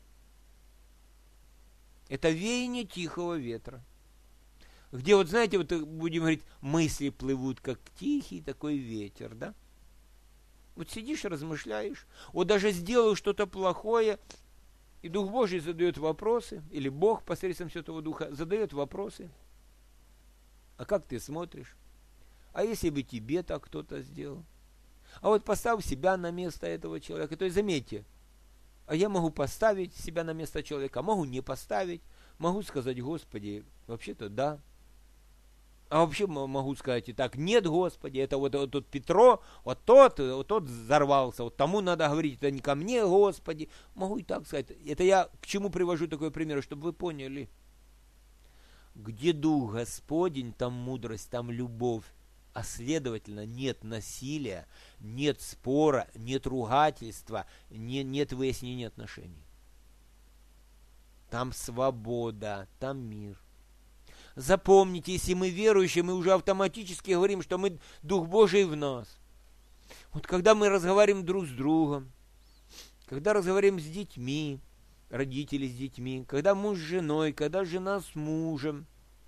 [SPEAKER 1] Это веяние тихого ветра. Где, вот знаете, вот будем говорить, мысли плывут, как тихий такой ветер, да? Вот сидишь, размышляешь, вот даже сделал что-то плохое, и Дух Божий задает вопросы, или Бог посредством Святого Духа задает вопросы. А как ты смотришь? А если бы тебе так кто-то сделал? А вот поставь себя на место этого человека. То есть, заметьте, а я могу поставить себя на место человека, могу не поставить, могу сказать, Господи, вообще-то да. А вообще могу сказать и так, нет, Господи, это вот, вот тот Петро, вот тот, вот тот взорвался, вот тому надо говорить, это не ко мне, Господи. Могу и так сказать. Это я к чему привожу такой пример, чтобы вы поняли. Где Дух Господень, там мудрость, там любовь. А следовательно, нет насилия, нет спора, нет ругательства, не, нет выяснения отношений. Там свобода, там мир. Запомните, если мы верующие, мы уже автоматически говорим, что мы Дух Божий в нас. Вот когда мы разговариваем друг с другом, когда разговариваем с детьми, родители с детьми, когда муж с женой, когда жена с мужем,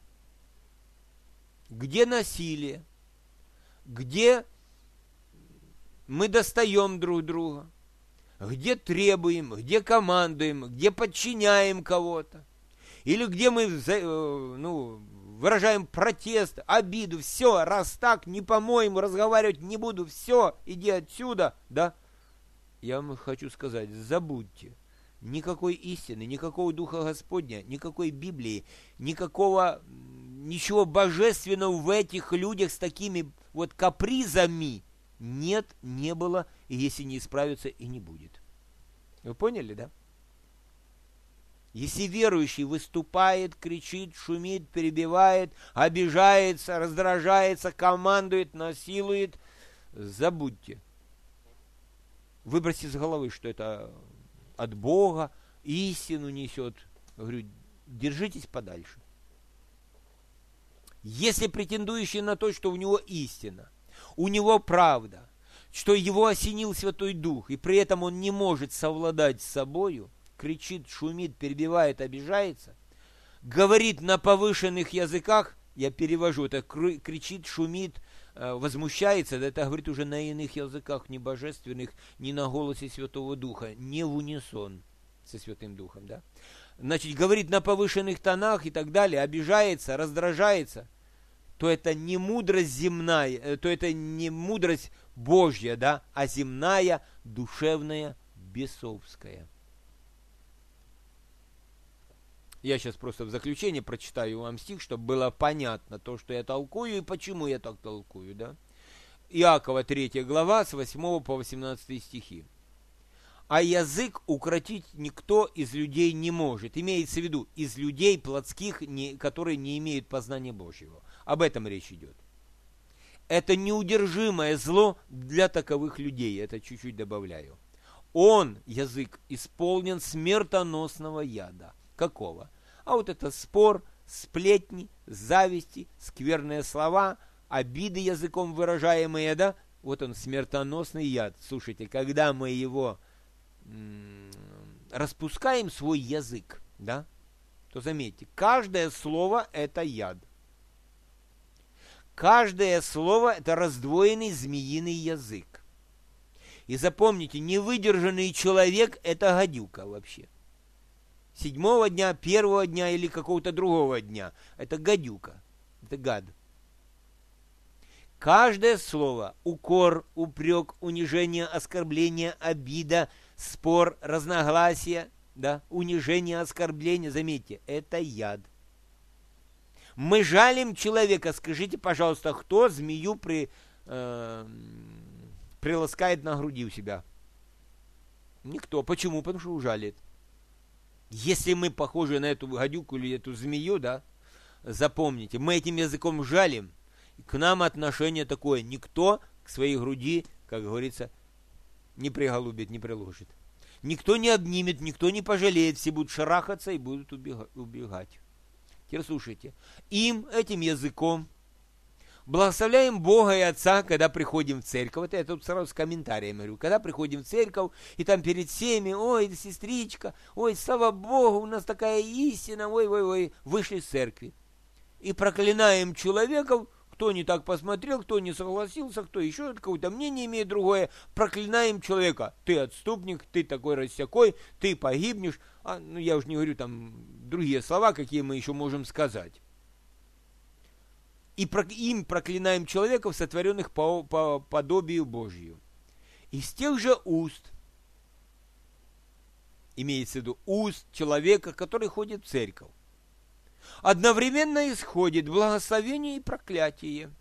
[SPEAKER 1] где насилие, где мы достаем друг друга, где требуем, где командуем, где подчиняем кого-то, или где мы ну, выражаем протест, обиду, все, раз так, не по-моему, разговаривать не буду, все, иди отсюда, да? Я вам хочу сказать, забудьте, никакой истины, никакого Духа Господня, никакой Библии, никакого, ничего божественного в этих людях с такими вот капризами нет, не было, и если не исправится, и не будет. Вы поняли, да? Если верующий выступает, кричит, шумит, перебивает, обижается, раздражается, командует, насилует, забудьте. Выбросьте с головы, что это от Бога, истину несет. Говорю, держитесь подальше. Если претендующий на то, что у него истина, у него правда, что его осенил Святой Дух, и при этом он не может совладать с собою, кричит, шумит, перебивает, обижается, говорит на повышенных языках, я перевожу, это кричит, шумит, возмущается, это говорит уже на иных языках, не божественных, не на голосе Святого Духа, не в унисон со Святым Духом, да. Значит, говорит на повышенных тонах и так далее, обижается, раздражается, то это не мудрость земная, то это не мудрость Божья, да, а земная, душевная, бесовская. Я сейчас просто в заключение прочитаю вам стих, чтобы было понятно то, что я толкую и почему я так толкую, да. Иакова третья глава с восьмого по восемнадцатый стихи. А язык укротить никто из людей не может. Имеется в виду из людей плотских, не, которые не имеют познания Божьего. Об этом речь идет. Это неудержимое зло для таковых людей. Это чуть-чуть добавляю. Он, язык, исполнен смертоносного яда. Какого? А вот это спор, сплетни, зависти, скверные слова, обиды языком выражаемые, да? Вот он, смертоносный яд. Слушайте, когда мы его м- распускаем, свой язык, да, то заметьте, каждое слово это яд. Каждое слово это раздвоенный змеиный язык. И запомните, невыдержанный человек это гадюка вообще. Седьмого дня, первого дня или какого-то другого дня. Это гадюка. Это гад. Каждое слово, укор, упрек, унижение, оскорбление, обида, спор, разногласие, да, унижение, оскорбление, заметьте, это яд. Мы жалим человека. Скажите, пожалуйста, кто змею при, э, приласкает на груди у себя? Никто. Почему? Потому что ужалит. Если мы похожи на эту гадюку или эту змею, да, запомните, мы этим языком жалим, к нам отношение такое: никто к своей груди, как говорится, не приголубит, не приложит. Никто не обнимет, никто не пожалеет, все будут шарахаться и будут убегать. Теперь слушайте, им, этим языком, благословляем Бога и Отца, когда приходим в церковь. Вот я тут сразу с комментарием говорю. Когда приходим в церковь, и там перед всеми: ой, сестричка, ой, слава Богу, у нас такая истина, ой-ой-ой, вышли с церкви. И проклинаем человеков, кто не так посмотрел, кто не согласился, кто еще какое-то мнение имеет другое. Проклинаем человека. Ты отступник, ты такой-рассякой, ты погибнешь. А, ну, я уж не говорю там другие слова, какие мы еще можем сказать. И им проклинаем человеков, сотворенных по, по подобию Божию. Из тех же уст, имеется в виду уст человека, который ходит в церковь, одновременно исходит благословение и проклятие.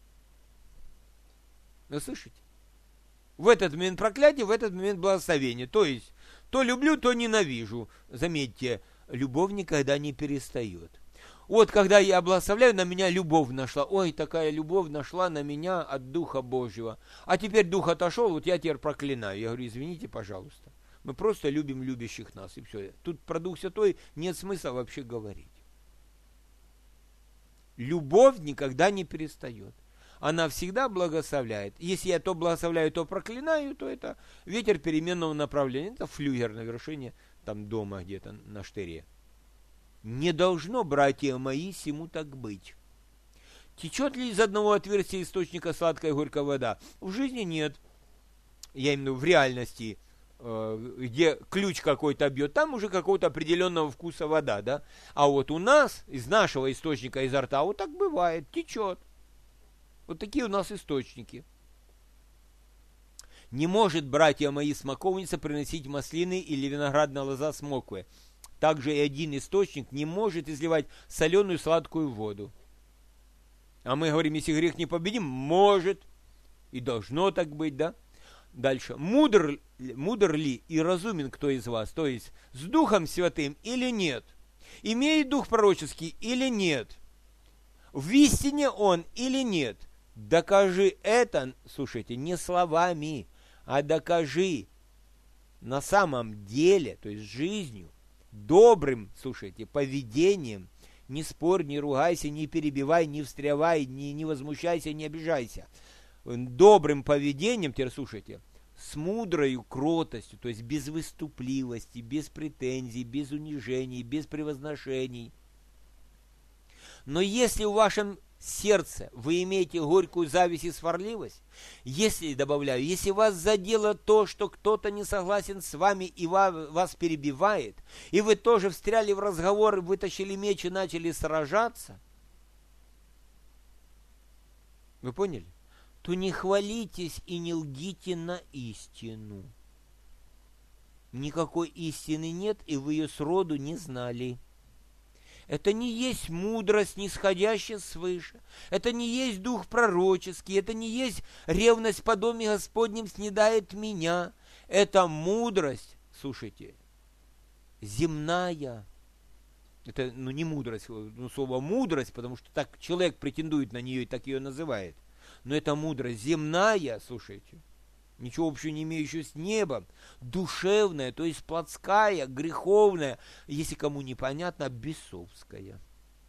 [SPEAKER 1] Вы слышите? В этот момент проклятие, в этот момент благословение. То есть, то люблю, то ненавижу. Заметьте, любовь никогда не перестает. Вот когда я благословляю, на меня любовь нашла. Ой, такая любовь нашла на меня от Духа Божьего. А теперь Дух отошел, вот я теперь проклинаю. Я говорю: извините, пожалуйста. Мы просто любим любящих нас, и все. Тут про Дух Святой нет смысла вообще говорить. Любовь никогда не перестает. Она всегда благословляет. Если я то благословляю, то проклинаю, то это ветер переменного направления. Это флюгер на вершине там дома где-то на штыре. Не должно, братья мои, сему так быть. Течет ли из одного отверстия источника сладкая и горькая вода? В жизни нет. Я имею в виду в реальности, где ключ какой-то бьет, там уже какого-то определенного вкуса вода, да? А вот у нас, из нашего источника, изо рта, вот так бывает, течет. Вот такие у нас источники. Не может, братья мои, смоковница приносить маслины или виноградная лоза с моквы. Также и один источник не может изливать соленую сладкую воду. А мы говорим, если грех не победим, может. И должно так быть, да? Дальше. Мудр, мудр ли и разумен кто из вас? То есть, с Духом Святым или нет? Имеет Дух пророческий или нет? В истине он или нет? Докажи это, слушайте, не словами, а докажи на самом деле, то есть жизнью, добрым, слушайте, поведением. Не спорь, не ругайся, не перебивай, не встрявай, не, не возмущайся, не обижайся. Добрым поведением, теперь слушайте, с мудрою кротостью, то есть без выступливости, без претензий, без унижений, без превозношений. Но если в вашем сердце вы имеете горькую зависть и сварливость, если, добавляю, если вас задело то, что кто-то не согласен с вами и вас перебивает, и вы тоже встряли в разговор, вытащили меч и начали сражаться, вы поняли? То не хвалитесь и не лгите на истину. Никакой истины нет, и вы ее сроду не знали. Это не есть мудрость, нисходящая свыше. Это не есть дух пророческий. Это не есть ревность по доме Господнем снедает меня. Это мудрость, слушайте, земная. Это, ну, не мудрость, ну, слово мудрость, потому что так человек претендует на нее и так ее называет. Но это мудрость земная, слушайте, ничего общего не имеющего с небом, душевная, то есть плотская, греховная, если кому непонятно, бесовская.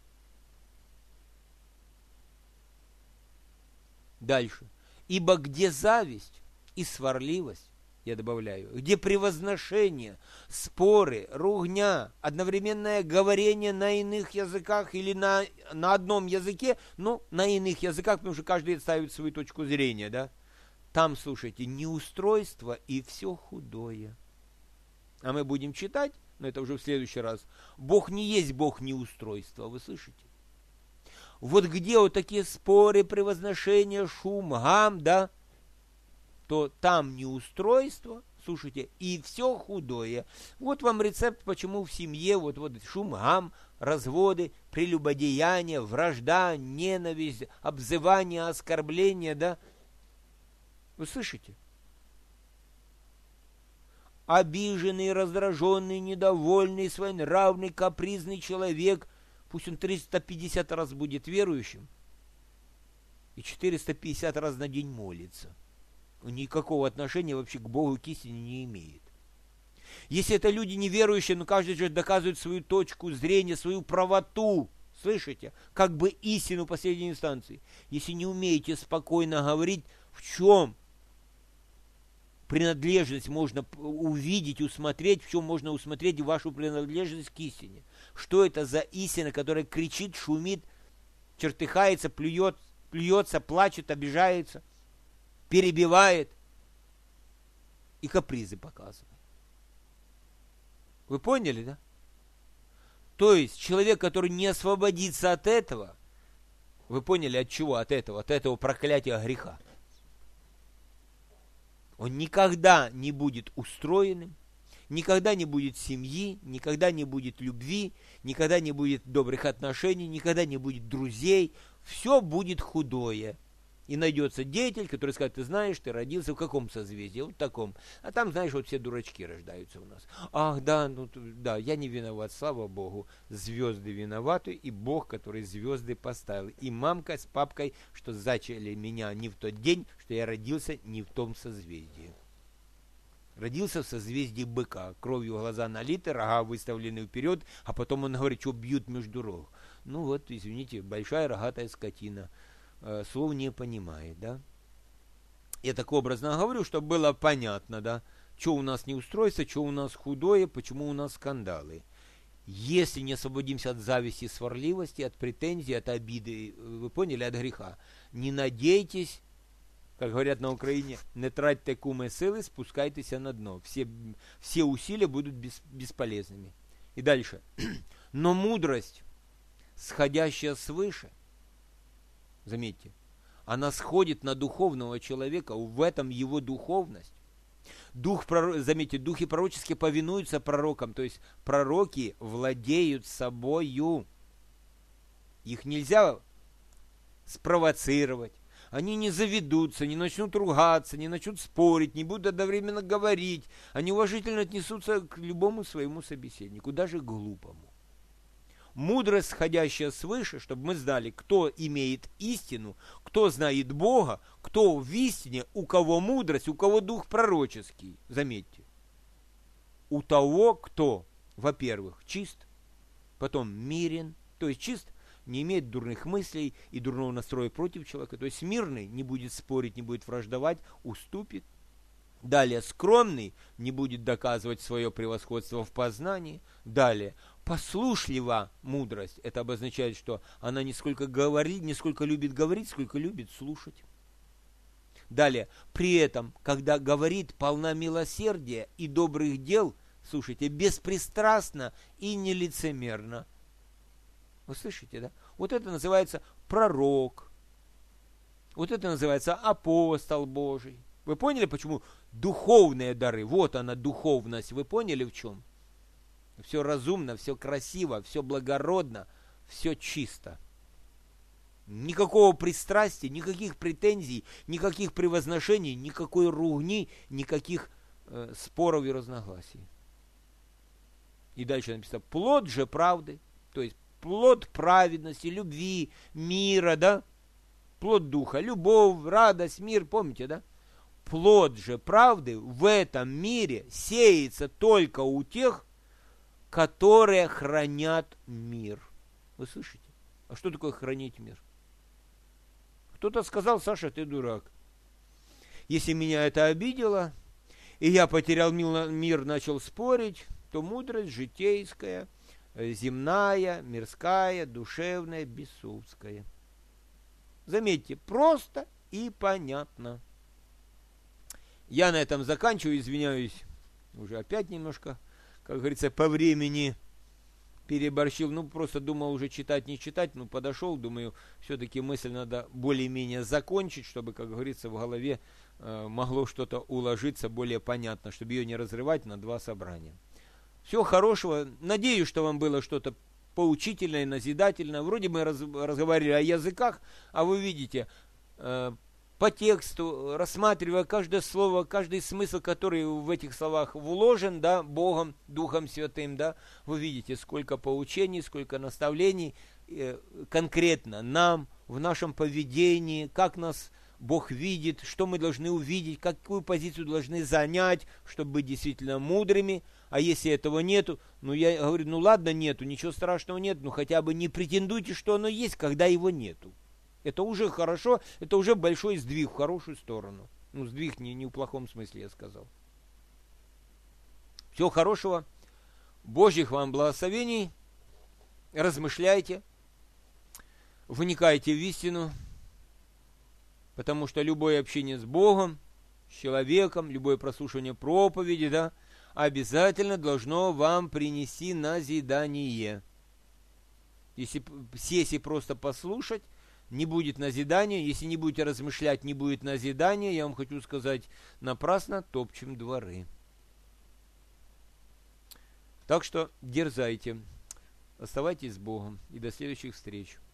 [SPEAKER 1] Дальше. Ибо где зависть и сварливость, я добавляю, где превозношение, споры, ругня, одновременное говорение на иных языках или на, на одном языке, но на иных языках, потому что каждый ставит свою точку зрения, да? Там, слушайте, неустройство и все худое. А мы будем читать, но это уже в следующий раз. Бог не есть Бог неустройства, вы слышите? Вот где вот такие споры, превозношения, шум, гам, да? То там неустройство, слушайте, и все худое. Вот вам рецепт, почему в семье вот, вот шум, гам, разводы, прелюбодеяние, вражда, ненависть, обзывание, оскорбление, да? Вы слышите? обиженный, раздраженный, недовольный, своенравный, капризный человек, пусть он триста пятьдесят раз будет верующим и четыреста пятьдесят раз на день молится, никакого отношения вообще к Богу, к истине не имеет. Если это люди неверующие, но каждый же доказывает свою точку зрения, свою правоту, слышите, как бы истину последней инстанции. Если не умеете спокойно говорить, в чем принадлежность можно увидеть, усмотреть, в чем можно усмотреть вашу принадлежность к истине. Что это за истина, которая кричит, шумит, чертыхается, плюет, плюется, плачет, обижается, перебивает и капризы показывает. Вы поняли, да? То есть человек, который не освободится от этого, вы поняли, от чего? От этого, от этого проклятия греха. Он никогда не будет устроенным, никогда не будет семьи, никогда не будет любви, никогда не будет добрых отношений, никогда не будет друзей. Все будет худое. И найдется деятель, который скажет: ты знаешь, ты родился в каком созвездии? Вот в таком. А там, знаешь, вот все дурачки рождаются у нас. Ах, да, ну да, я не виноват, слава Богу. Звезды виноваты, и Бог, который звезды поставил. И мамка с папкой, что зачали меня не в тот день, что я родился не в том созвездии. Родился в созвездии быка, кровью глаза налиты, рога выставлены вперед, а потом он говорит, что бьют между рог. Ну вот, извините, большая рогатая скотина. Слов не понимает, да? Я так образно говорю, чтобы было понятно, да, что у нас не устройство, что у нас худое, почему у нас скандалы. Если не освободимся от зависти, сварливости, от претензий, от обиды, вы поняли, от греха, не надейтесь, как говорят на Украине, не тратьте куме силы, спускайтесь на дно. Все, все усилия будут бес, бесполезными. И дальше. Но мудрость, сходящая свыше, заметьте, она сходит на духовного человека, в этом его духовность. Дух, заметьте, духи пророческие повинуются пророкам, то есть пророки владеют собою. Их нельзя спровоцировать. Они не заведутся, не начнут ругаться, не начнут спорить, не будут одновременно говорить. Они уважительно отнесутся к любому своему собеседнику, даже к глупому. Мудрость, сходящая свыше, чтобы мы знали, кто имеет истину, кто знает Бога, кто в истине, у кого мудрость, у кого дух пророческий. Заметьте. У того, кто, во-первых, чист, потом мирен, то есть чист, не имеет дурных мыслей и дурного настроя против человека, то есть мирный, не будет спорить, не будет враждовать, уступит. Далее, скромный, не будет доказывать свое превосходство в познании. Далее, послушлива мудрость. Это обозначает, что она не сколько говорит, не сколько любит говорить, сколько любит слушать. Далее, при этом, когда говорит, полна милосердия и добрых дел, слушайте, беспристрастно и нелицемерно. Вы слышите, да? Вот это называется пророк. Вот это называется апостол Божий. Вы поняли, почему духовные дары? Вот она, духовность. Вы поняли, в чем? Все разумно, все красиво, все благородно, все чисто. Никакого пристрастия, никаких претензий, никаких превозношений, никакой ругни, никаких э, споров и разногласий. И дальше написано, плод же правды, то есть плод праведности, любви, мира, да? Плод духа, любовь, радость, мир, помните, да? Плод же правды в этом мире сеется только у тех, которые хранят мир. Вы слышите? А что такое хранить мир? Кто-то сказал, Саша, ты дурак. Если меня это обидело, и я потерял мир, начал спорить, то мудрость житейская, земная, мирская, душевная, бессудская. Заметьте, просто и понятно. Я на этом заканчиваю, извиняюсь, уже опять немножко, как говорится, по времени переборщил. Ну, просто думал уже читать, не читать, ну, подошел, думаю, все-таки мысль надо более-менее закончить, чтобы, как говорится, в голове э, могло что-то уложиться более понятно, чтобы ее не разрывать на два собрания. Всего хорошего. Надеюсь, что вам было что-то поучительное, назидательное. Вроде мы раз, разговаривали о языках, а вы видите, э, по тексту, рассматривая каждое слово, каждый смысл, который в этих словах вложен, да, Богом, Духом Святым, да, вы видите, сколько поучений, сколько наставлений э, конкретно нам, в нашем поведении, как нас Бог видит, что мы должны увидеть, какую позицию должны занять, чтобы быть действительно мудрыми. А если этого нету, ну я говорю, ну ладно, нету, ничего страшного нет, ну хотя бы не претендуйте, что оно есть, когда его нету. Это уже хорошо, это уже большой сдвиг в хорошую сторону. Ну, сдвиг не, не в плохом смысле, я сказал. Всего хорошего, Божьих вам благословений, размышляйте, вникайте в истину, потому что любое общение с Богом, с человеком, любое прослушивание проповеди, да, обязательно должно вам принести назидание. Если сесть и просто послушать, не будет назидания. Если не будете размышлять, не будет назидания. Я вам хочу сказать, напрасно топчем дворы. Так что дерзайте. Оставайтесь с Богом. И до следующих встреч.